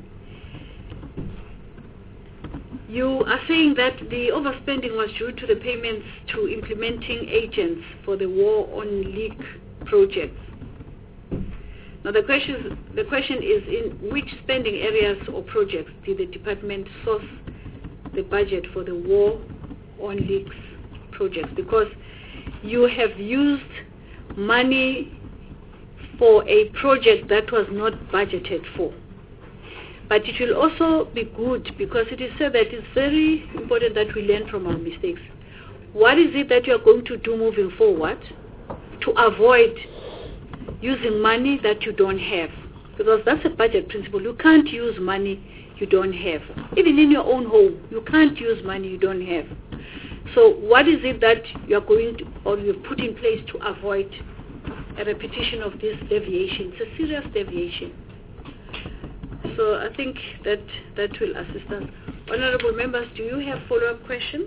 You are saying that the overspending was due to the payments to implementing agents for the war on leak projects. Now the question, the question is, in which spending areas or projects did the department source the budget for the war on leaks projects? Because you have used money for a project that was not budgeted for. But it will also be good, because it is said that it's very important that we learn from our mistakes. What is it that you are going to do moving forward to avoid using money that you don't have? Because that's a budget principle. You can't use money you don't have. Even in your own home, you can't use money you don't have. So what is it that you are going to, or you put in place to avoid a repetition of this deviation? It's a serious deviation. So I think that that will assist us. Honorable members, do you have follow-up questions?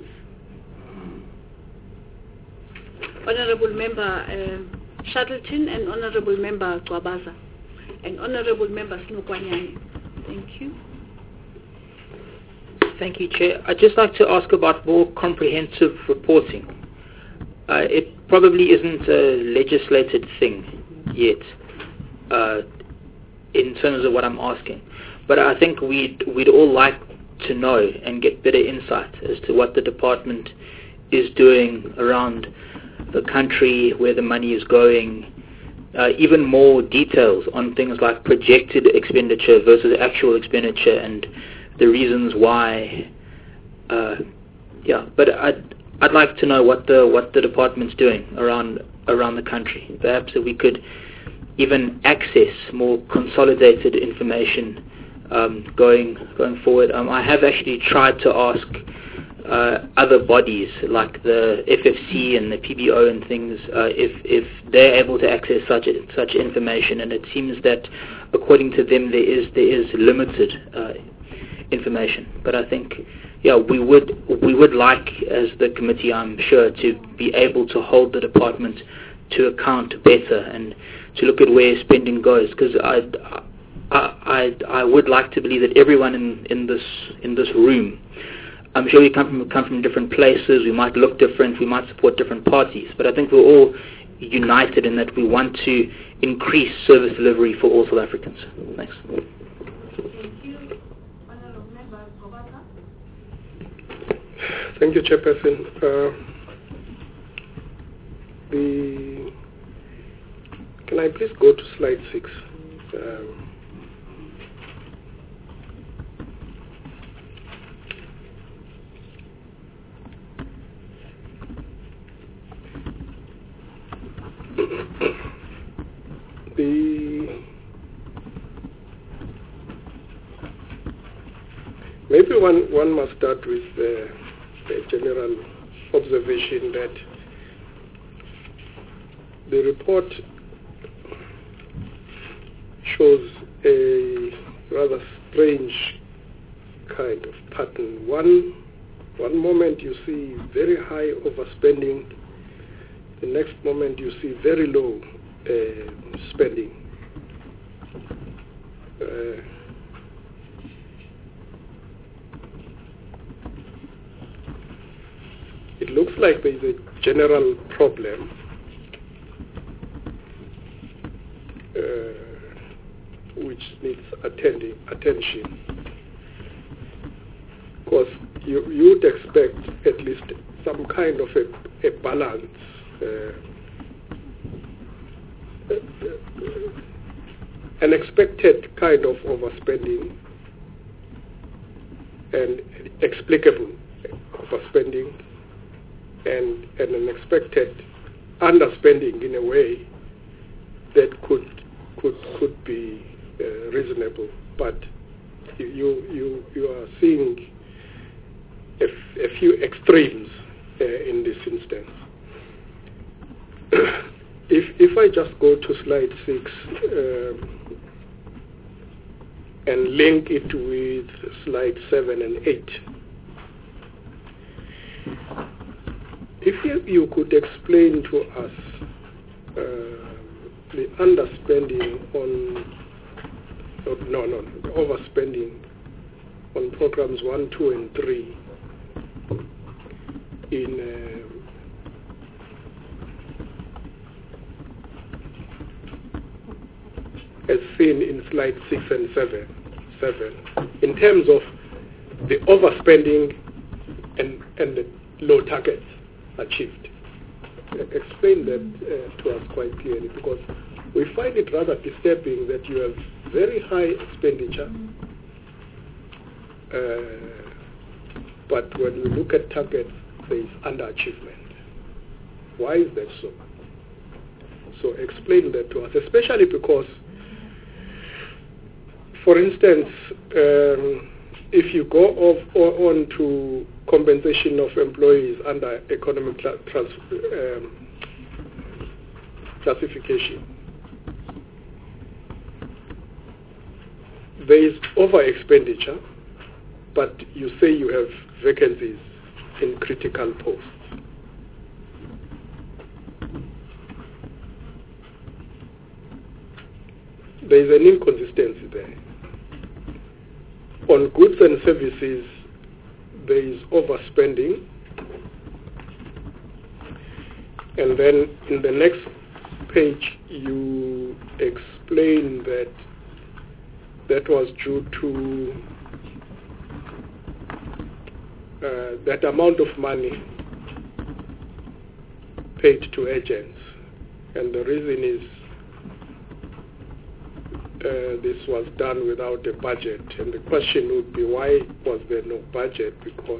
Honorable Member uh, Shuttleton and Honorable Member Gwabaza and Honorable Member Snukwanyani. Thank you. Thank you, Chair. I'd just like to ask about more comprehensive reporting. Uh, it probably isn't a legislated thing yet, uh, in terms of what I'm asking. But I think we'd, we'd all like to know and get better insight as to what the department is doing around the country, where the money is going, uh, even more details on things like projected expenditure versus actual expenditure and the reasons why. Uh, yeah, but I'd, I'd like to know what the what the department's doing around around the country. Perhaps if we could even access more consolidated information um, going going forward. Um, I have actually tried to ask uh, other bodies like the F F C and the P B O and things uh, if if they're able to access such such information, and it seems that according to them there is there is limited uh, information. But I think yeah, we would we would like, as the committee, I'm sure, to be able to hold the department to account better and to look at where spending goes. Because I, I, I, I would like to believe that everyone in, in this in this room, I'm sure we come from come from different places. We might look different. We might support different parties, but I think we're all united in that we want to increase service delivery for all South Africans. Thanks. Thank you, Chairperson. Uh, the can I please go to slide six? Um, the maybe one one must start with the, the general observation that the report shows a rather strange kind of pattern. One one moment you see very high overspending, the next moment you see very low uh, spending. Uh, it looks like there is a general problem uh, which needs attending, attention. Because you, you would expect at least some kind of a, a balance. Uh, an expected kind of overspending and explicable overspending and, and an expected underspending in a way that could could could be uh, reasonable, but you you you are seeing a, f- a few extremes uh, in this instance. If if I just go to slide six um, and link it with slide seven and eight, if you, you could explain to us uh, the underspending on, oh, no, no, the overspending on programs one, two, and three in uh, as seen in slide six and seven, seven, in terms of the overspending and, and the low targets achieved. Explain that uh, to us quite clearly, because we find it rather disturbing that you have very high expenditure, uh, but when we look at targets, there is underachievement. Why is that so? So explain that to us, especially because, for instance, um, if you go off or on to compensation of employees under economic cla- trans- um, classification, there is over expenditure, but you say you have vacancies in critical posts. There is an inconsistency there. On goods and services, there is overspending, and then in the next page you explain that that was due to uh, that amount of money paid to agents, and the reason is Uh, this was done without a budget, and the question would be, why was there no budget? Because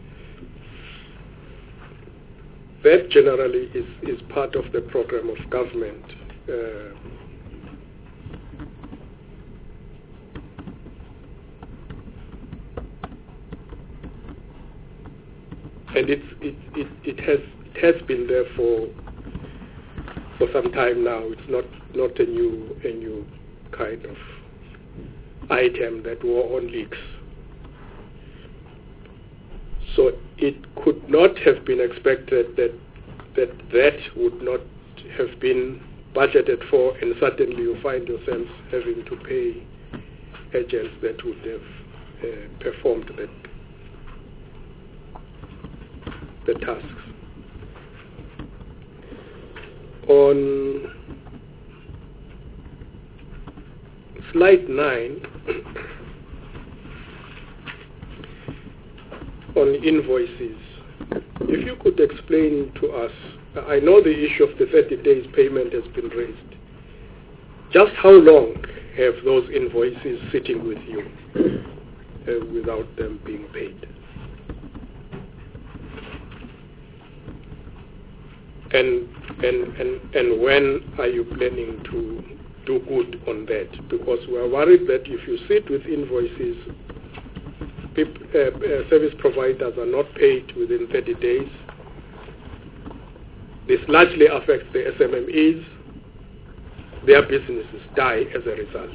that generally is, is part of the program of government. Uh, and it's, it, it, it, has, it has been there for for some time now. It's not, not a new a new kind of item that war on leaks. it could not have been expected that that that would not have been budgeted for, and suddenly you find yourselves having to pay agents that would have uh, performed that the tasks. On slide nine, on invoices, if you could explain to us, I know the issue of the thirty days payment has been raised. Just how long have those invoices sitting with you uh, without them being paid? And, and, and, and when are you planning to do good on that? Because we are worried that if you sit with invoices, people, uh, uh, service providers are not paid within thirty days. This largely affects the S M M Es. Their businesses die as a result.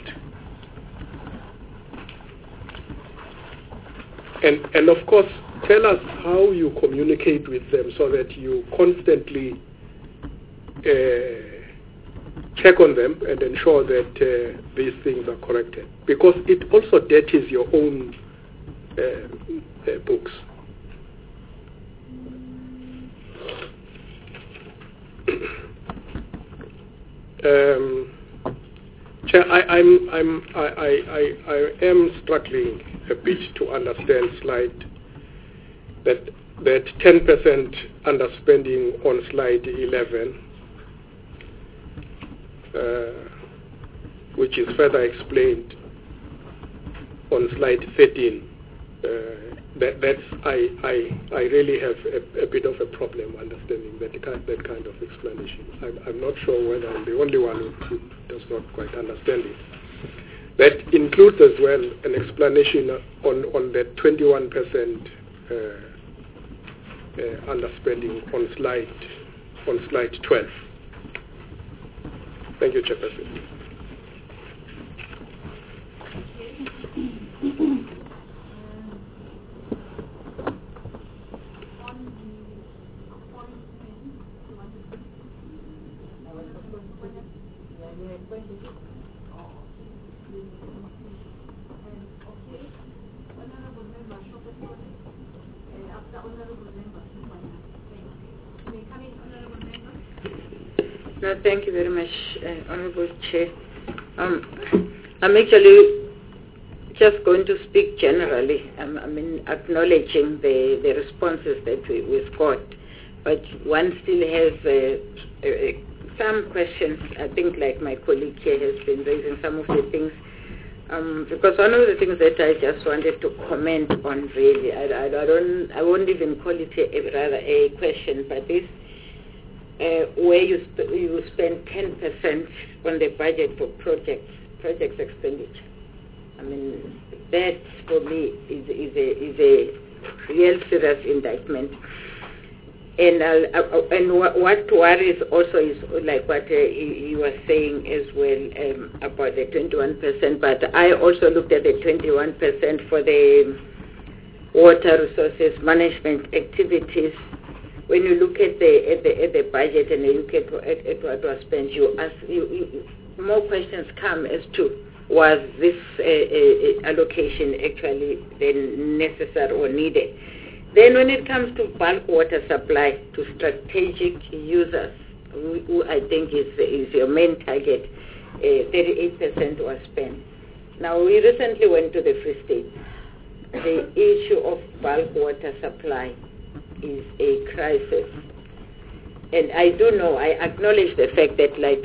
And, and of course, tell us how you communicate with them so that you constantly uh, check on them and ensure that uh, these things are corrected. Because it also dirties your own uh, uh, books. Um, Chair, I, I'm, I'm, I, I, I, I am struggling a bit to understand slide that that ten percent underspending on slide eleven, uh, which is further explained on slide thirteen. Uh, that that's I, I, I really have a, a bit of a problem understanding that kind, that kind of explanation. I'm, I'm not sure whether I'm the only one who, who does not quite understand it. That includes as well an explanation on, on that twenty-one percent uh, uh, underspending on slide on slide twelve. Thank you, Chairperson. No, thank you very much, uh, Honourable Chair. Um, I'm actually just going to speak generally. Um, I mean, acknowledging the, the responses that we, we've got, but one still has uh, uh, some questions. I think, like my colleague here has been raising some of the things. Um, because one of the things that I just wanted to comment on, really, I, I, I don't, I won't even call it a, a rather a question, but this. Uh, where you, sp- you spend ten percent on the budget for projects, projects expenditure. I mean, that for me is, is, a, is a real serious indictment. And uh, uh, and w- what worries also is like what uh, you were saying as well um, about the twenty-one percent, but I also looked at the twenty-one percent for the water resources management activities. When you look at the at the, at the budget and you look at, at, at what was spent, you ask you, you, more questions come as to was this uh, uh, allocation actually then necessary or needed. Then when it comes to bulk water supply to strategic users, who, who I think is is your main target, uh, thirty-eight percent was spent. Now we recently went to the Free State. The issue of bulk water supply is a crisis, and I do know, I acknowledge the fact that, like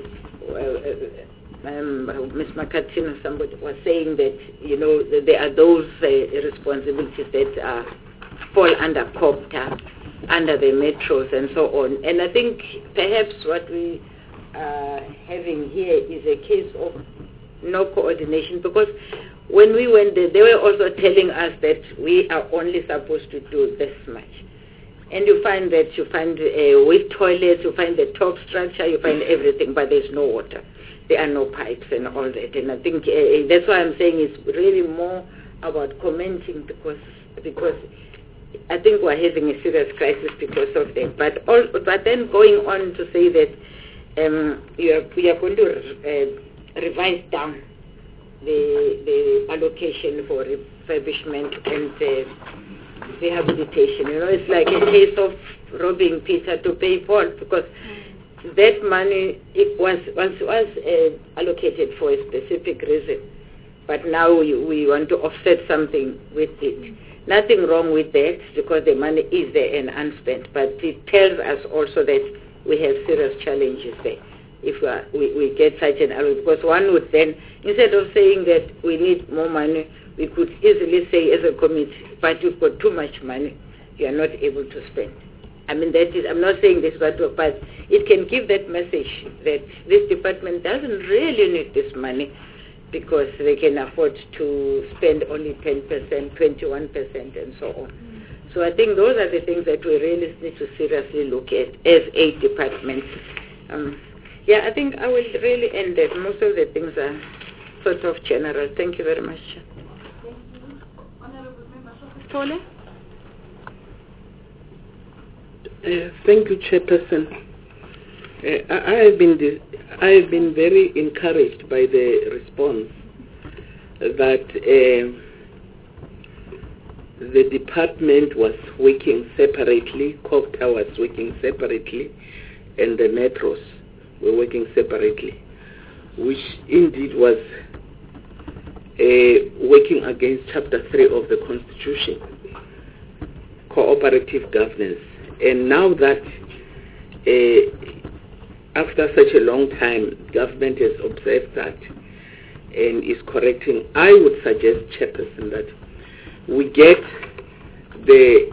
uh, uh, um, Miz Makatino, somebody was saying that, you know, that there are those uh, responsibilities that uh, fall under COPTA, under the metros and so on, and I think perhaps what we are having here is a case of no coordination, because when we went there, they were also telling us that we are only supposed to do this much. And you find that you find uh, with toilets, you find the top structure, you find everything, but there's no water. There are no pipes and all that. And I think uh, that's why I'm saying it's really more about commenting, because because I think we're having a serious crisis because of that. But all, but then going on to say that um, you are, we are going to uh, revise down the the allocation for refurbishment and uh, rehabilitation. You know, it's like a case of robbing Peter to pay Paul, because that money it was once was uh, allocated for a specific reason, but now we, we want to offset something with it. Nothing wrong with that, because the money is there and unspent, but it tells us also that we have serious challenges there if we, are, we, we get such an arrow, because one would then, instead of saying that we need more money, we could easily say as a committee, but you've got too much money, you are not able to spend. I mean, that is, I'm not saying this, but, but it can give that message that this department doesn't really need this money, because they can afford to spend only ten percent, twenty-one percent, and so on. Mm. So I think those are the things that we really need to seriously look at as a department. Um, yeah, I think I will really end that. Most of the things are sort of general. Thank you very much. Thank you. Honorable Member Tole. Uh, thank you, Chairperson. Uh, I, I have been di- I have been very encouraged by the response that uh, the department was working separately, COGTA was working separately, and the metros were working separately, which indeed was uh, working against Chapter three of the Constitution, cooperative governance. And now that uh, after such a long time, government has observed that and is correcting, I would suggest, Chairperson, that we get the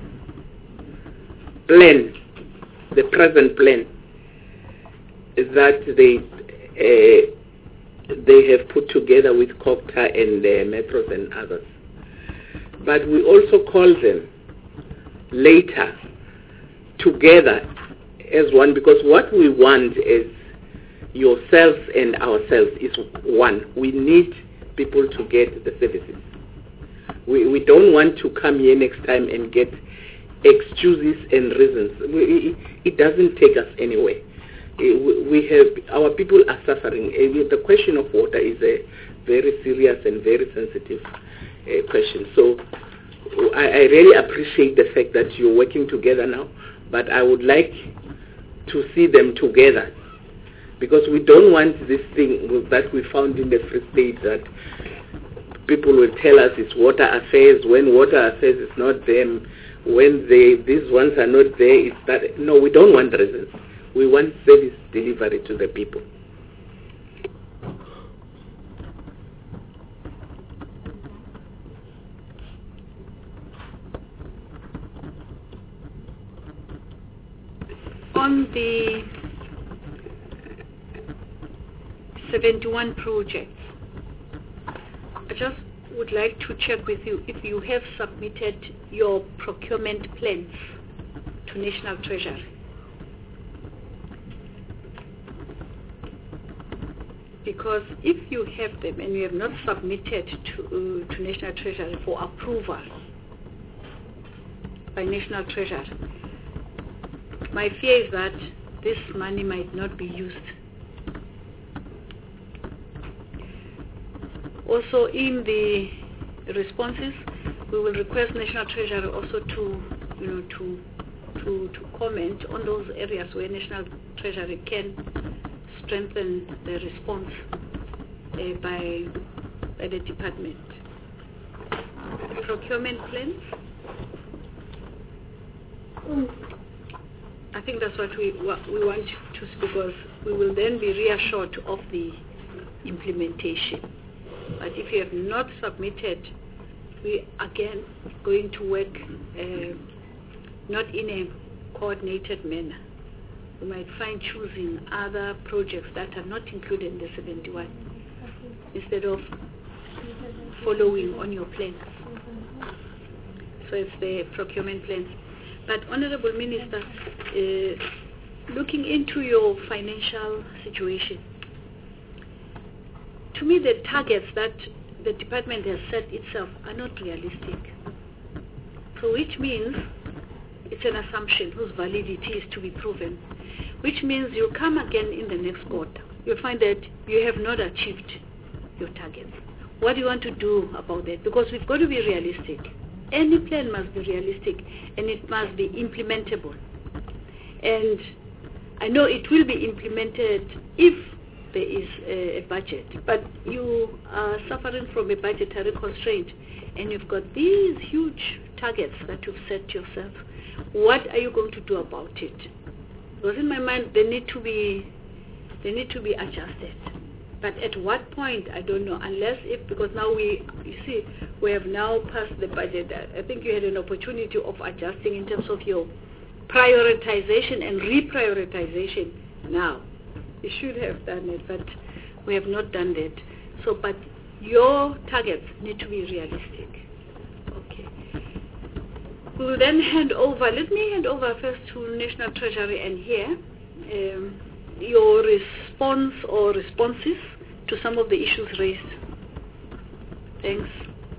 plan, the present plan that they uh, they have put together with COGTA and uh, Metros and others. But we also call them later together as one, because what we want is yourselves and ourselves is one. We need people to get the services. We we don't want to come here next time and get excuses and reasons. We, it doesn't take us anywhere. We have, our people are suffering. The question of water is a very serious and very sensitive uh, question. So I, I really appreciate the fact that you're working together now, but I would like to see them together, because we don't want this thing that we found in the Free State, that people will tell us it's water affairs when water affairs is not them, when they these ones are not there. It's that. No, we don't want reasons. We want service delivery to the people. On the seventy-one projects, I just would like to check with you if you have submitted your procurement plans to National Treasury. Because if you have them and you have not submitted to, uh, to National Treasury for approval by National Treasury, my fear is that this money might not be used. Also, in the responses, we will request National Treasury also to, you know, to to to comment on those areas where National Treasury can strengthen the response uh, by by the department. Procurement plans. I think that's what we what we want to, because we will then be reassured of the implementation. But if you have not submitted, we again going to work uh, not in a coordinated manner. We might find choosing other projects that are not included in the seventy-one instead of following on your plans. So it's the procurement plans. But Honorable Minister, uh, looking into your financial situation, to me the targets that the department has set itself are not realistic. So which means it's an assumption whose validity is to be proven, which means you'll come again in the next quarter. You'll find that you have not achieved your targets. What do you want to do about that? Because we've got to be realistic. Any plan must be realistic and it must be implementable. And I know it will be implemented if there is a, a budget, but you are suffering from a budgetary constraint and you've got these huge targets that you've set yourself. What are you going to do about it? Because in my mind they need to be they need to be adjusted. But at what point, I don't know, unless if, because now we, you see, we have now passed the budget. I think you had an opportunity of adjusting in terms of your prioritization and reprioritization now. You should have done it, but we have not done that. So, but your targets need to be realistic. Okay. We will then hand over, let me hand over first to National Treasury and here. Um, your response or responses to some of the issues raised. Thanks.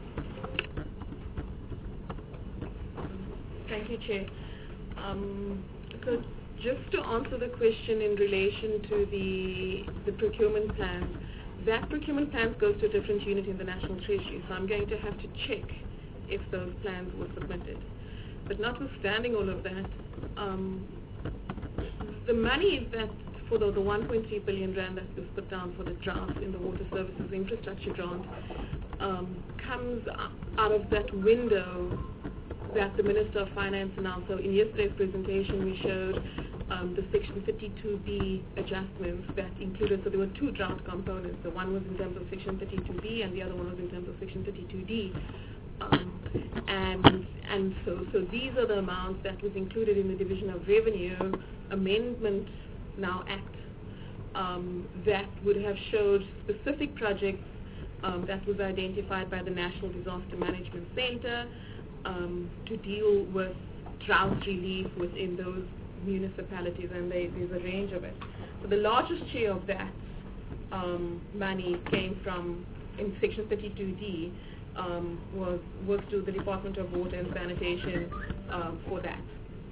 Thank you, Chair. Um, so just to answer the question in relation to the, the procurement plans, that procurement plans goes to a different unit in the National Treasury, so I'm going to have to check if those plans were submitted. But notwithstanding all of that, um, the money that for the, the one point three billion rand that was put down for the draft in the water services infrastructure grant um, comes out of that window that the Minister of Finance announced. So in yesterday's presentation we showed um, the Section thirty-two B adjustments that included, so there were two draft components. The one was in terms of Section thirty-two B and the other one was in terms of Section thirty-two D. Um, and and so, so these are the amounts that was included in the Division of Revenue Amendment Now Act um, that would have showed specific projects um, that was identified by the National Disaster Management Center um, to deal with drought relief within those municipalities, and they, there's a range of it. So the largest share of that um, money came from, in Section thirty-two D, um, was, was to the Department of Water and Sanitation um, for that.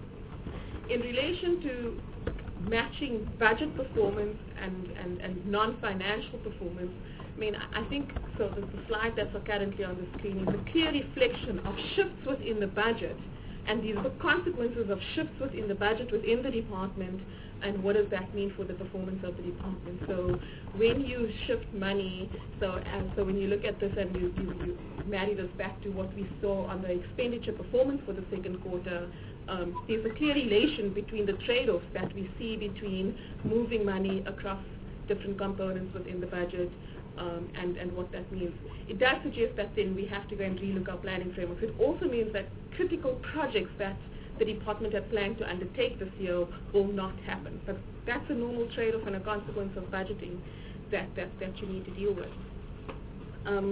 In relation to matching budget performance and, and, and non-financial performance, I mean, I think, so the, the slide that's currently on the screen is a clear reflection of shifts within the budget, and these are the consequences of shifts within the budget within the department, and what does that mean for the performance of the department. So when you shift money, so and so when you look at this and you, you, you marry this back to what we saw on the expenditure performance for the second quarter, Um, there's a clear relation between the trade-offs that we see between moving money across different components within the budget um, and, and what that means. It does suggest that then we have to go and relook our planning frameworks. It also means that critical projects that the department had planned to undertake this year will not happen. But that's a normal trade-off and a consequence of budgeting that, that, that you need to deal with. Um,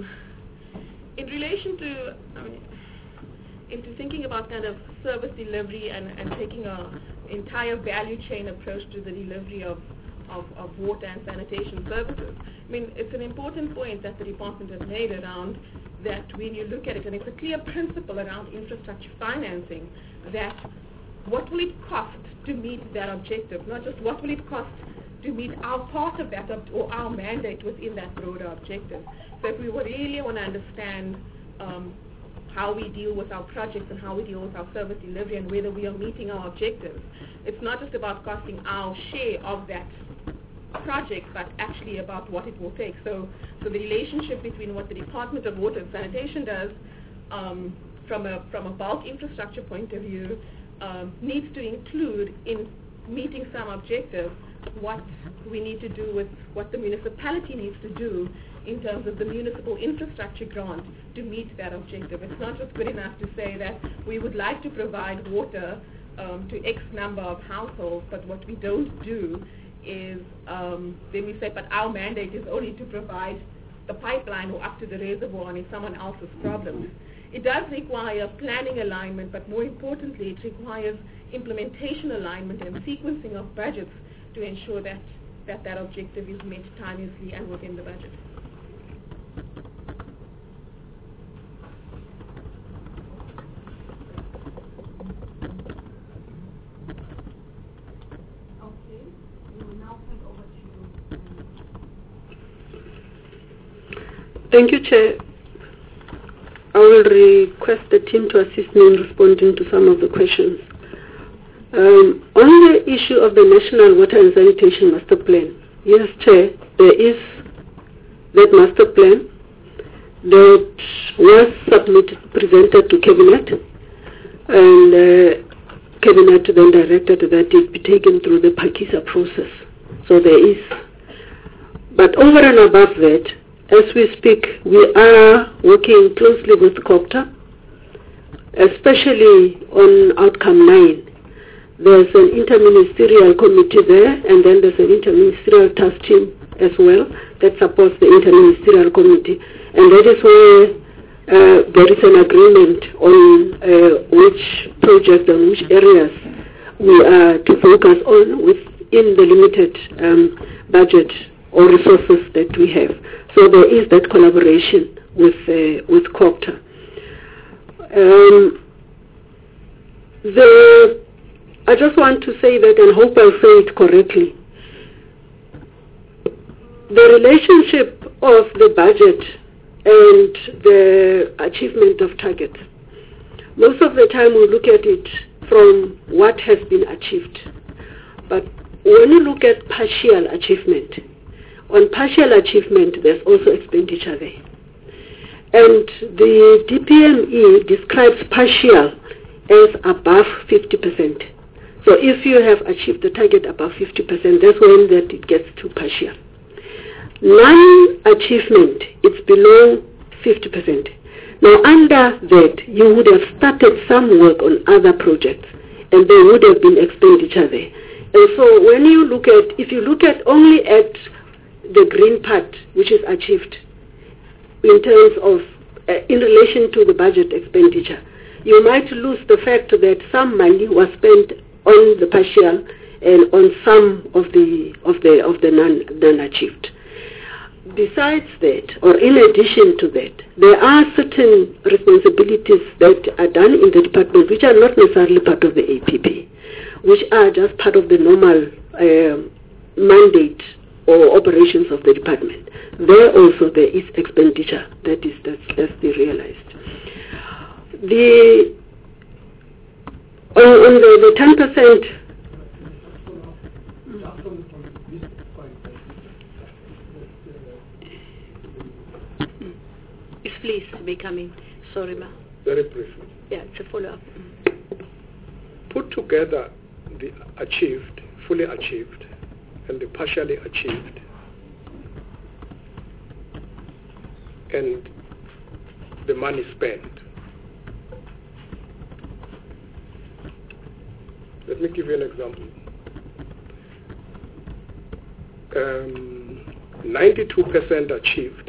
in relation to, I mean, into thinking about kind of service delivery and, and taking an entire value chain approach to the delivery of, of, of water and sanitation services. I mean, it's an important point that the department has made around that when you look at it, and it's a clear principle around infrastructure financing, that what will it cost to meet that objective, not just what will it cost to meet our part of that ob- or our mandate within that broader objective. So if we really want to understand um, how we deal with our projects and how we deal with our service delivery and whether we are meeting our objectives, it's not just about costing our share of that project, but actually about what it will take. So, so the relationship between what the Department of Water and Sanitation does um, from a from a bulk infrastructure point of view um, needs to include in meeting some objectives what we need to do with what the municipality needs to do in terms of the municipal infrastructure grant to meet that objective. It's not just good enough to say that we would like to provide water um, to X number of households, but what we don't do is um, then we say, but our mandate is only to provide the pipeline or up to the reservoir and it's someone else's problem. It does require planning alignment, but more importantly, it requires implementation alignment and sequencing of budgets to ensure that that, that objective is met timelessly and within the budget. Thank you, Chair. I will request the team to assist me in responding to some of the questions. Um, on the issue of the National Water and Sanitation Master Plan, yes, Chair, there is that master plan that was submitted, presented to Cabinet, and uh, Cabinet then directed that it be taken through the Pakisa process. So there is. But over and above that, as we speak, we are working closely with COGTA, especially on Outcome nine. There's an interministerial committee there, and then there's an interministerial task team as well that supports the interministerial committee. And that is where uh, there is an agreement on uh, which projects and which areas we are to focus on within the limited um, budget or resources that we have. So there is that collaboration with uh, with COGTA. Um, the I just want to say that, and hope I say it correctly. The relationship of the budget and the achievement of targets. Most of the time we look at it from what has been achieved. But when you look at partial achievement, on partial achievement there's also expenditure there. And the D P M E describes partial as above fifty percent. So if you have achieved the target above fifty percent, that's when that it gets to partial. Non-achievement, it's below fifty percent. Now under that, you would have started some work on other projects, and there would have been expenditure there. And so when you look at, if you look at only at the green part, which is achieved in terms of, uh, in relation to the budget expenditure, you might lose the fact that some money was spent on the partial and on some of the of the of the non non achieved. Besides that, or in addition to that, there are certain responsibilities that are done in the department which are not necessarily part of the A P P, which are just part of the normal uh, mandate or operations of the department. There also there is expenditure that is that's, that's be realized. The On, on the, the ten percent, Yes, please, be coming. Sorry, ma. Very briefly. Yeah, it's a follow-up. Put together the achieved, fully achieved, and the partially achieved, and the money spent. Let me give you an example. Um, ninety-two percent achieved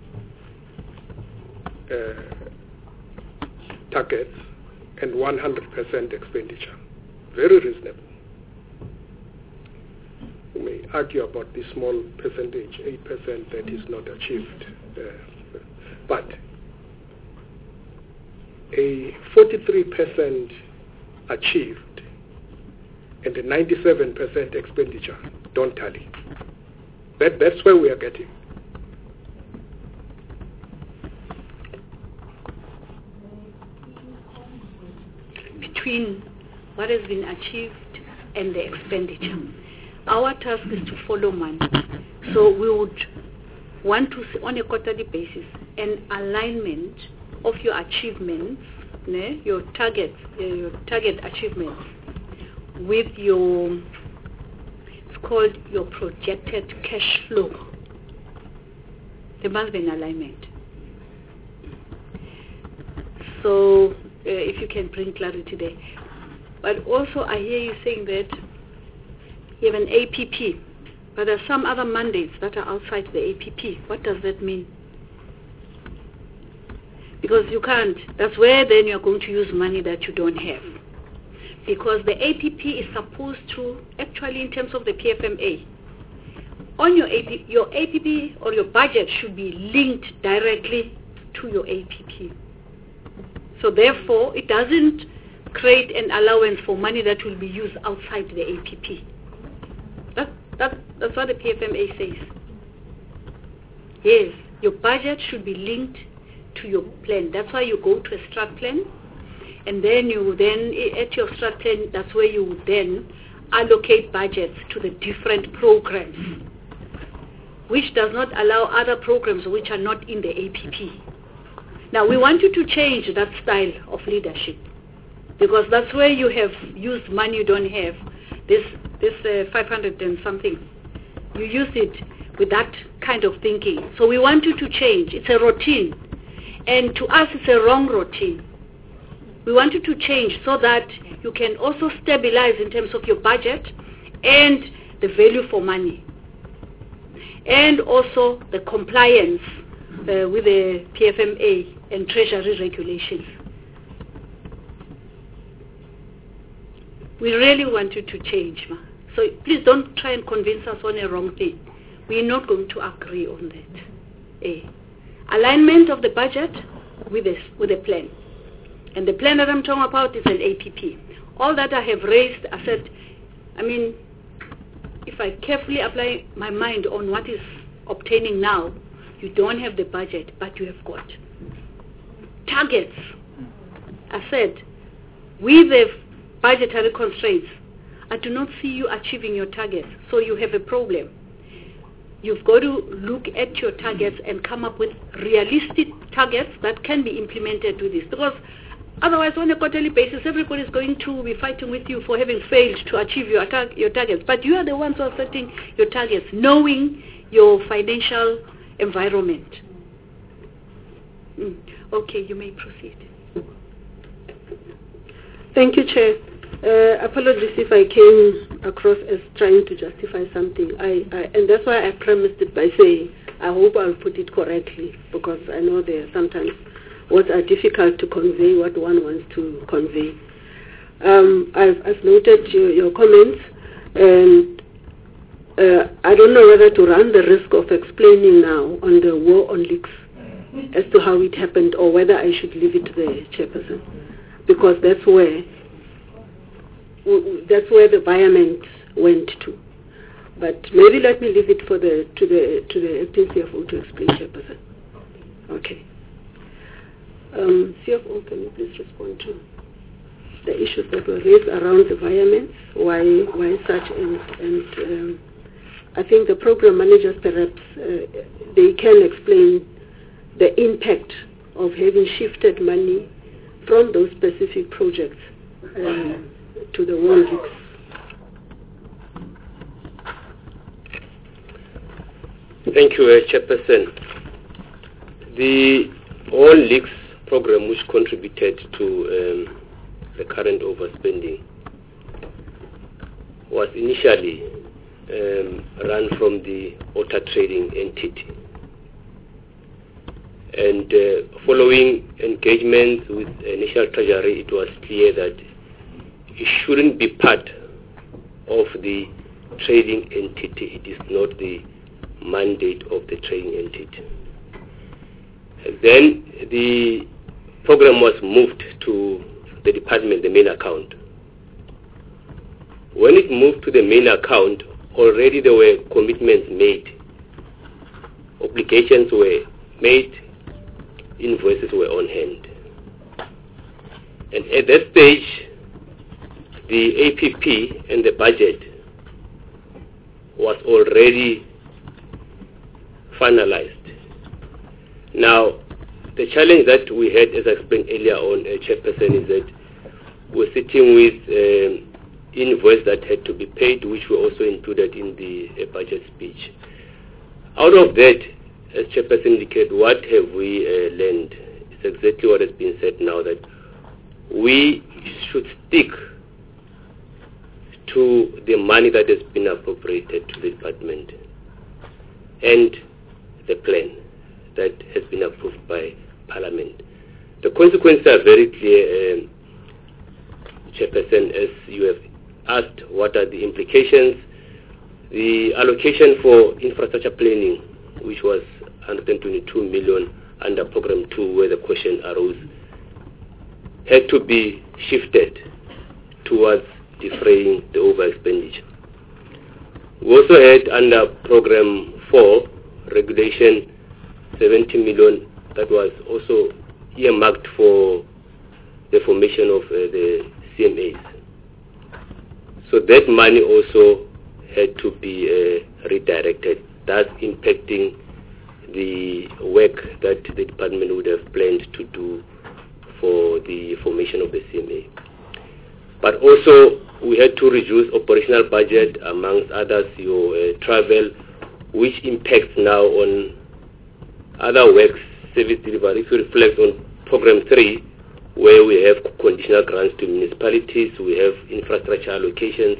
uh, targets and one hundred percent expenditure. Very reasonable. We may argue about this small percentage, eight percent that is not achieved. Uh, but a forty-three percent achieved and the ninety-seven percent expenditure don't tally. That, that's where we are getting. Between what has been achieved and the expenditure, our task is to follow money. So we would want to see on a quarterly basis an alignment of your achievements, né, your targets, uh, your target achievements, with your, it's called your projected cash flow. There must be an alignment. So uh, if you can bring clarity there. But also I hear you saying that you have an A P P, but there are some other mandates that are outside the A P P. What does that mean? Because you can't, that's where then you're going to use money that you don't have. Because the A P P is supposed to, actually in terms of the P F M A, on your A P P, your A P P or your budget should be linked directly to your A P P. So therefore, it doesn't create an allowance for money that will be used outside the A P P. That, that, that's what the P F M A says. Yes, Your budget should be linked to your plan. That's why you go to a strat plan, and then you then, at your strat plan, that's where you then allocate budgets to the different programs, which does not allow other programs which are not in the A P P. Now, we want you to change that style of leadership, because that's where you have used money you don't have. This, this uh, five hundred and something, you use it with that kind of thinking. So we want you to change. It's a routine. And to us, it's a wrong routine. We want you to change so that you can also stabilize in terms of your budget and the value for money. And also the compliance uh, with the P F M A and Treasury regulations. We really want you to change, ma. So please don't try and convince us on a wrong thing. We're not going to agree on that. A. Alignment of the budget with a, with a plan. And the plan that I'm talking about is an A P P. All that I have raised, I said, I mean, if I carefully apply my mind on what is obtaining now, you don't have the budget, but you have got targets. I said, with the budgetary constraints, I do not see you achieving your targets, so you have a problem. You've got to look at your targets and come up with realistic targets that can be implemented with this. Because otherwise, on a quarterly basis, everybody's going to be fighting with you for having failed to achieve your, tar- your targets. But you are the ones who are setting your targets, knowing your financial environment. Mm. Okay, you may proceed. Thank you, Chair. Uh, apologies if I came across as trying to justify something. I, I, and that's why I premised it by saying, I hope I'll put it correctly, because I know there are sometimes words are difficult to convey what one wants to convey. Um, I've, I've noted your, your comments, and uh, I don't know whether to run the risk of explaining now on the war on leaks as to how it happened, or whether I should leave it to the chairperson, because that's where that's where the environment went to. But maybe let me leave it for the to the to the acting C F O to explain, chairperson. Okay. Um, C F O, can you please respond to the issues that were raised around the environment? Why why such and and um, I think the program managers perhaps uh, they can explain the impact of having shifted money from those specific projects um, to the war leaks. Thank you, uh, Chairperson. The All Leaks program, which contributed to um, the current overspending, was initially um, run from the water trading entity. And uh, following engagements with National Treasury, it was clear that it shouldn't be part of the trading entity. It is not the mandate of the trading entity. Then the program was moved to the department, the main account. When it moved to the main account, already there were commitments made, obligations were made, invoices were on hand. And at that stage, the A P P and the budget was already finalized. Now, the challenge that we had, as I explained earlier on, uh, Chairperson, is that we're sitting with um, invoice that had to be paid, which were also included in the uh, budget speech. Out of that, as Chairperson indicated, what have we uh, learned? It's exactly what has been said now, that we should stick to the money that has been appropriated to the department and the plan that has been approved by Parliament. The consequences are very clear, um, Chairperson, as you have asked what are the implications. The allocation for infrastructure planning, which was one hundred twenty-two million under Program two, where the question arose, had to be shifted towards defraying the over-expenditure. We also had under Program four, regulation seventy million that was also earmarked for the formation of uh, the C M As. So that money also had to be uh, redirected, thus impacting the work that the department would have planned to do for the formation of the C M A. But also we had to reduce operational budget, amongst others your uh, travel, which impacts now on other works, service delivery. If you reflect on program three, where we have conditional grants to municipalities, we have infrastructure allocations,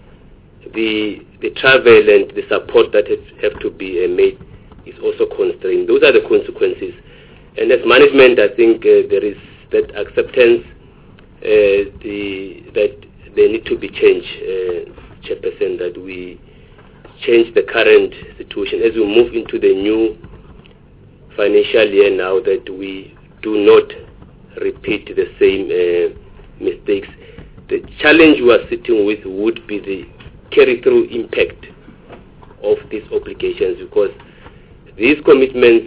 the the travel and the support that has, have to be uh, made is also constrained. Those are the consequences. And as management, I think uh, there is that acceptance uh, the, that there need to be change, uh, Chairperson, that we change the current situation as we move into the new financial year now, that we do not repeat the same uh, mistakes. The challenge we are sitting with would be the carry-through impact of these obligations, because these commitments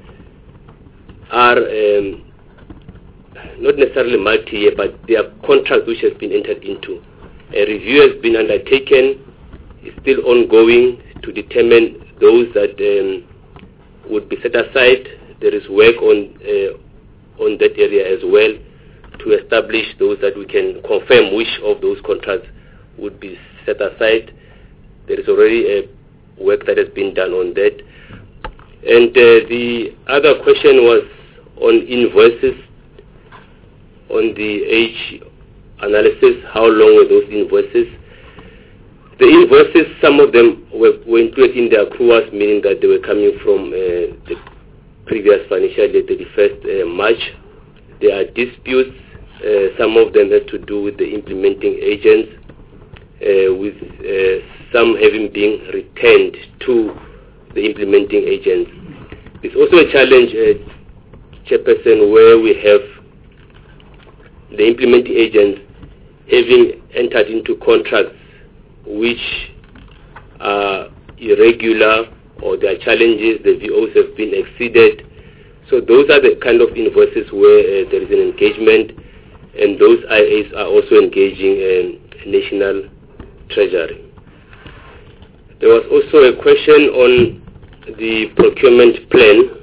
are um, not necessarily multi-year, but they are contracts which has been entered into. A review has been undertaken, is still ongoing to determine those that um, would be set aside. There is work on uh, on that area as well to establish those that we can confirm which of those contracts would be set aside. There is already a work that has been done on that. And uh, the other question was on invoices, on the age analysis, how long were those invoices? The invoices, some of them were, were included in the accruals, meaning that they were coming from uh, the previous financial year, thirty-first uh, March. There are disputes, uh, some of them have to do with the implementing agents, uh, with uh, some having been returned to the implementing agents. There's also a challenge, uh, Chairperson, where we have the implementing agents having entered into contracts which are irregular, or there are challenges, the V Os have been exceeded. So those are the kind of invoices where uh, there is an engagement, and those I As are also engaging um, National Treasury. There was also a question on the procurement plan.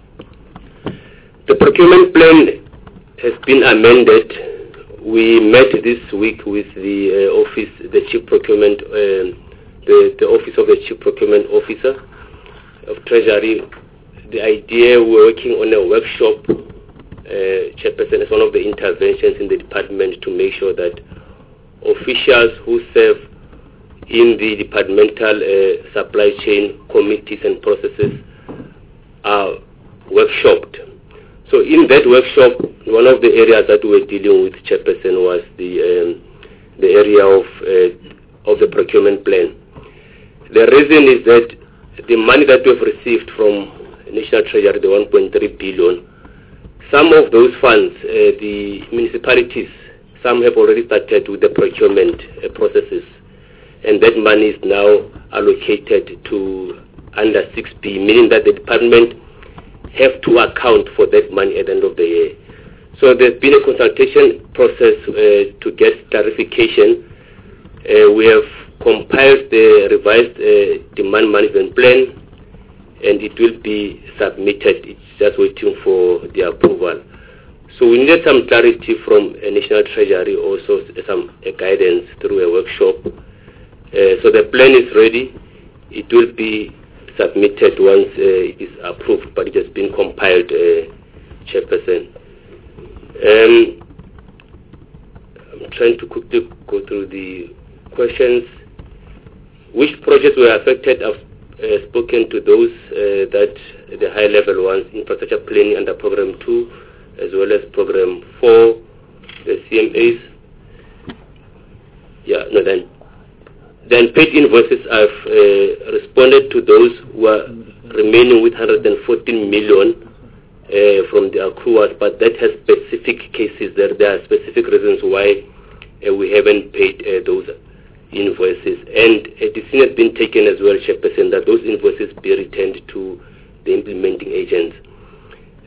The procurement plan has been amended. We met this week with the uh, office, the chief procurement, uh, the, the office of the chief procurement officer of Treasury. The idea, we're working on a workshop, uh, Chairperson, as one of the interventions in the department to make sure that officials who serve in the departmental uh, supply chain committees and processes are workshopped. So in that workshop, one of the areas that we were dealing with, Chairperson, was the um, the area of uh, of the procurement plan. The reason is that the money that we have received from National Treasury, the one point three billion, some of those funds, uh, the municipalities, some have already started with the procurement uh, processes, and that money is now allocated to under six B, meaning that the department have to account for that money at the end of the year. So there's been a consultation process uh, to get clarification. Uh, we have compiled the revised uh, demand management plan, and it will be submitted. It's just waiting for the approval. So we needed some clarity from a National Treasury, also some uh, guidance through a workshop. Uh, so the plan is ready. It will be submitted once uh, it is approved, but it has been compiled, uh, Chairperson. Um, I'm trying to quickly go through the questions. Which projects were affected? I've uh, spoken to those uh, that the high-level ones, infrastructure planning under Program two, as well as Program four, the C M As. Yeah, no, then. Then paid invoices, I've uh, responded to those who are remaining with one hundred fourteen million uh, from the accruals, but that has specific cases. There, there are specific reasons why uh, we haven't paid uh, those invoices. And a decision has been taken as well, Chairperson, that those invoices be returned to the implementing agents.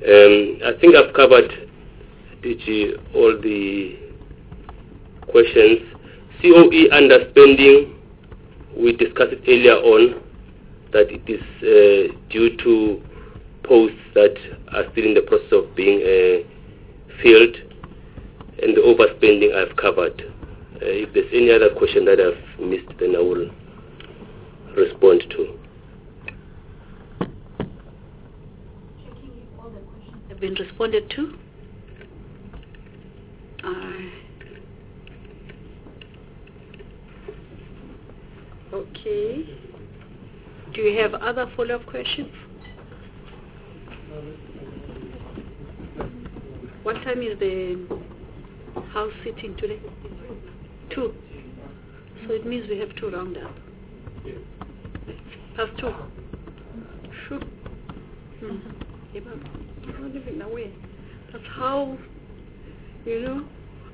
Um, I think I've covered, D G, all the questions. C O E underspending, we discussed it earlier on, that it is uh, due to posts that are still in the process of being uh, filled, and the overspending I've covered. Uh, if there's any other question that I've missed, then I will respond to. Have been responded to. Uh, okay. Do you have other follow-up questions? What time is the House sitting today? Two. So it means we have to round up. Past two. Sure. Hmm. I'm not living away. That's how, you know,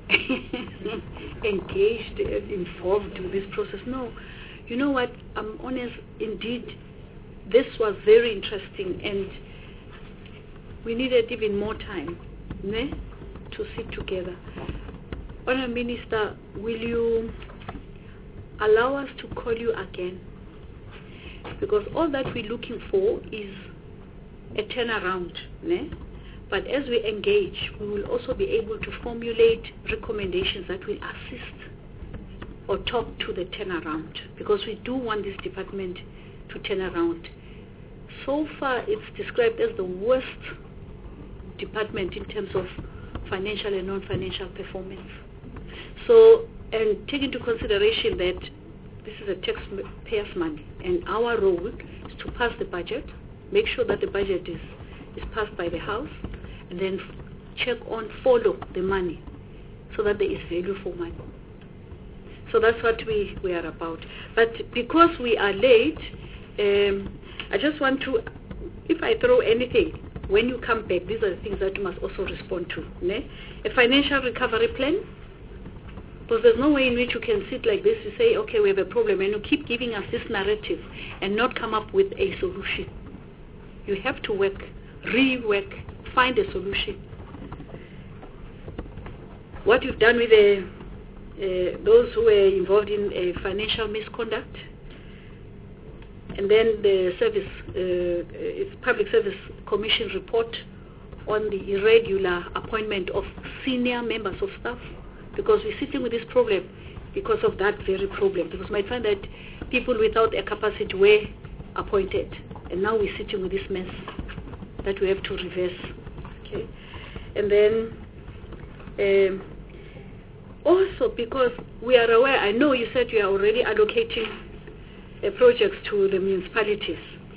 engaged and involved with this process. No, you know what, I'm honest, indeed, this was very interesting, and we needed even more time, ne, to sit together. Honourable Minister, will you allow us to call you again? Because all that we're looking for is a turnaround, ne? But as we engage, we will also be able to formulate recommendations that will assist or talk to the turnaround, because we do want this department to turn around. So far, it's described as the worst department in terms of financial and non-financial performance. So, and take into consideration that this is a taxpayer's money, and our role is to pass the budget, make sure that the budget is, is passed by the House, and then check on, follow the money, so that there is value for money. So that's what we, we are about. But because we are late, um, I just want to, if I throw anything, when you come back, these are the things that you must also respond to. Ne? A financial recovery plan, because there's no way in which you can sit like this, you say, okay, we have a problem, and you keep giving us this narrative and not come up with a solution. You have to work, rework, find a solution. What you've done with the, uh, those who were involved in a financial misconduct, and then the service, uh, it's Public Service Commission report on the irregular appointment of senior members of staff, because we're sitting with this problem because of that very problem, because you might find that people without a capacity were appointed, and now we're sitting with this mess that we have to reverse. Okay, and then um, also because we are aware, I know you said you are already allocating uh, projects to the municipalities.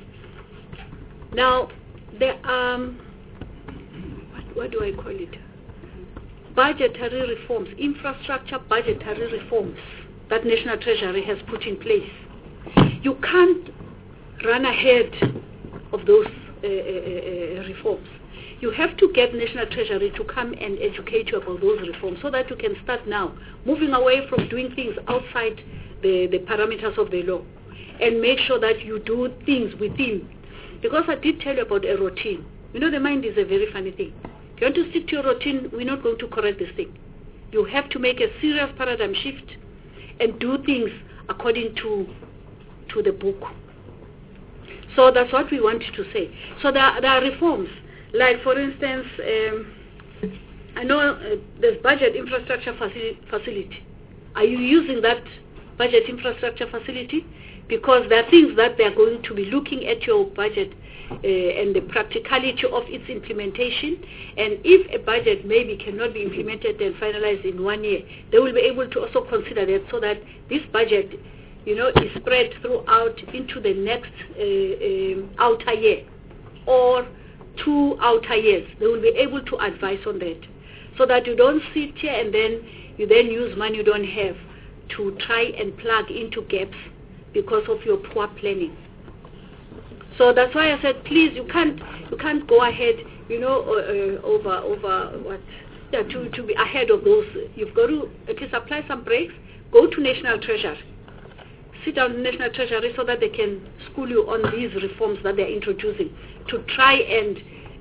Now, there are, what, what do I call it? Budgetary reforms, infrastructure budgetary reforms that National Treasury has put in place. You can't run ahead of those uh, uh, reforms. You have to get National Treasury to come and educate you about those reforms, so that you can start now moving away from doing things outside the, the parameters of the law, and make sure that you do things within. Because I did tell you about a routine. You know, the mind is a very funny thing. If you want to stick to your routine, we're not going to correct this thing. You have to make a serious paradigm shift and do things according to to the book. So that's what we wanted to say. So there are, there are reforms. Like, for instance, um, I know uh, there's budget infrastructure facil- facility. Are you using that budget infrastructure facility? Because there are things that they are going to be looking at your budget uh, and the practicality of its implementation. And if a budget maybe cannot be implemented and finalized in one year, they will be able to also consider that, so that this budget, you know, is spread throughout into the next uh, um, outer year or two outer years. They will be able to advise on that, so that you don't sit here and then you then use money you don't have to try and plug into gaps because of your poor planning. So that's why I said, please, you can't you can't go ahead, you know, uh, over over what yeah, to to be ahead of those. You've got to at least apply some brakes. Go to National Treasury, sit down in National Treasury, so that they can school you on these reforms that they're introducing, to try and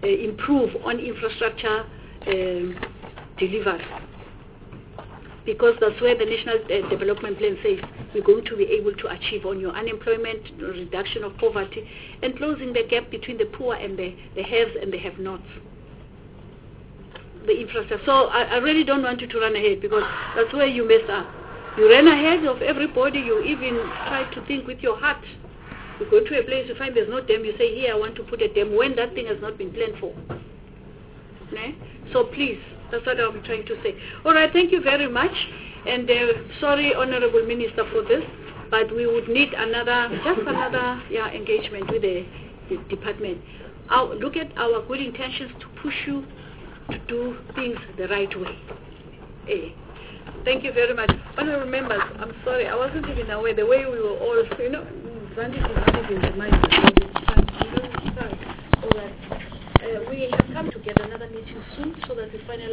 uh, improve on infrastructure um, delivery. Because that's where the National uh, Development Plan says we're going to be able to achieve on your unemployment, reduction of poverty, and closing the gap between the poor and the, the haves and the have-nots. The infrastructure. So I, I really don't want you to run ahead, because that's where you mess up. You ran ahead of everybody. You even try to think with your heart. You go to a place, you find there's no dam, you say, here, I want to put a dam, when that thing has not been planned for. Okay? So please, that's what I'm trying to say. All right, thank you very much. And uh, sorry, Honorable Minister, for this, but we would need another, just another yeah, engagement with the, the department. Our, look at our good intentions to push you to do things the right way. Eh. Thank you very much. Honorable members, I'm sorry, I wasn't even aware the way we were all, you know, running in the mind. All right. Uh, we have come to get another meeting soon so that we finalize.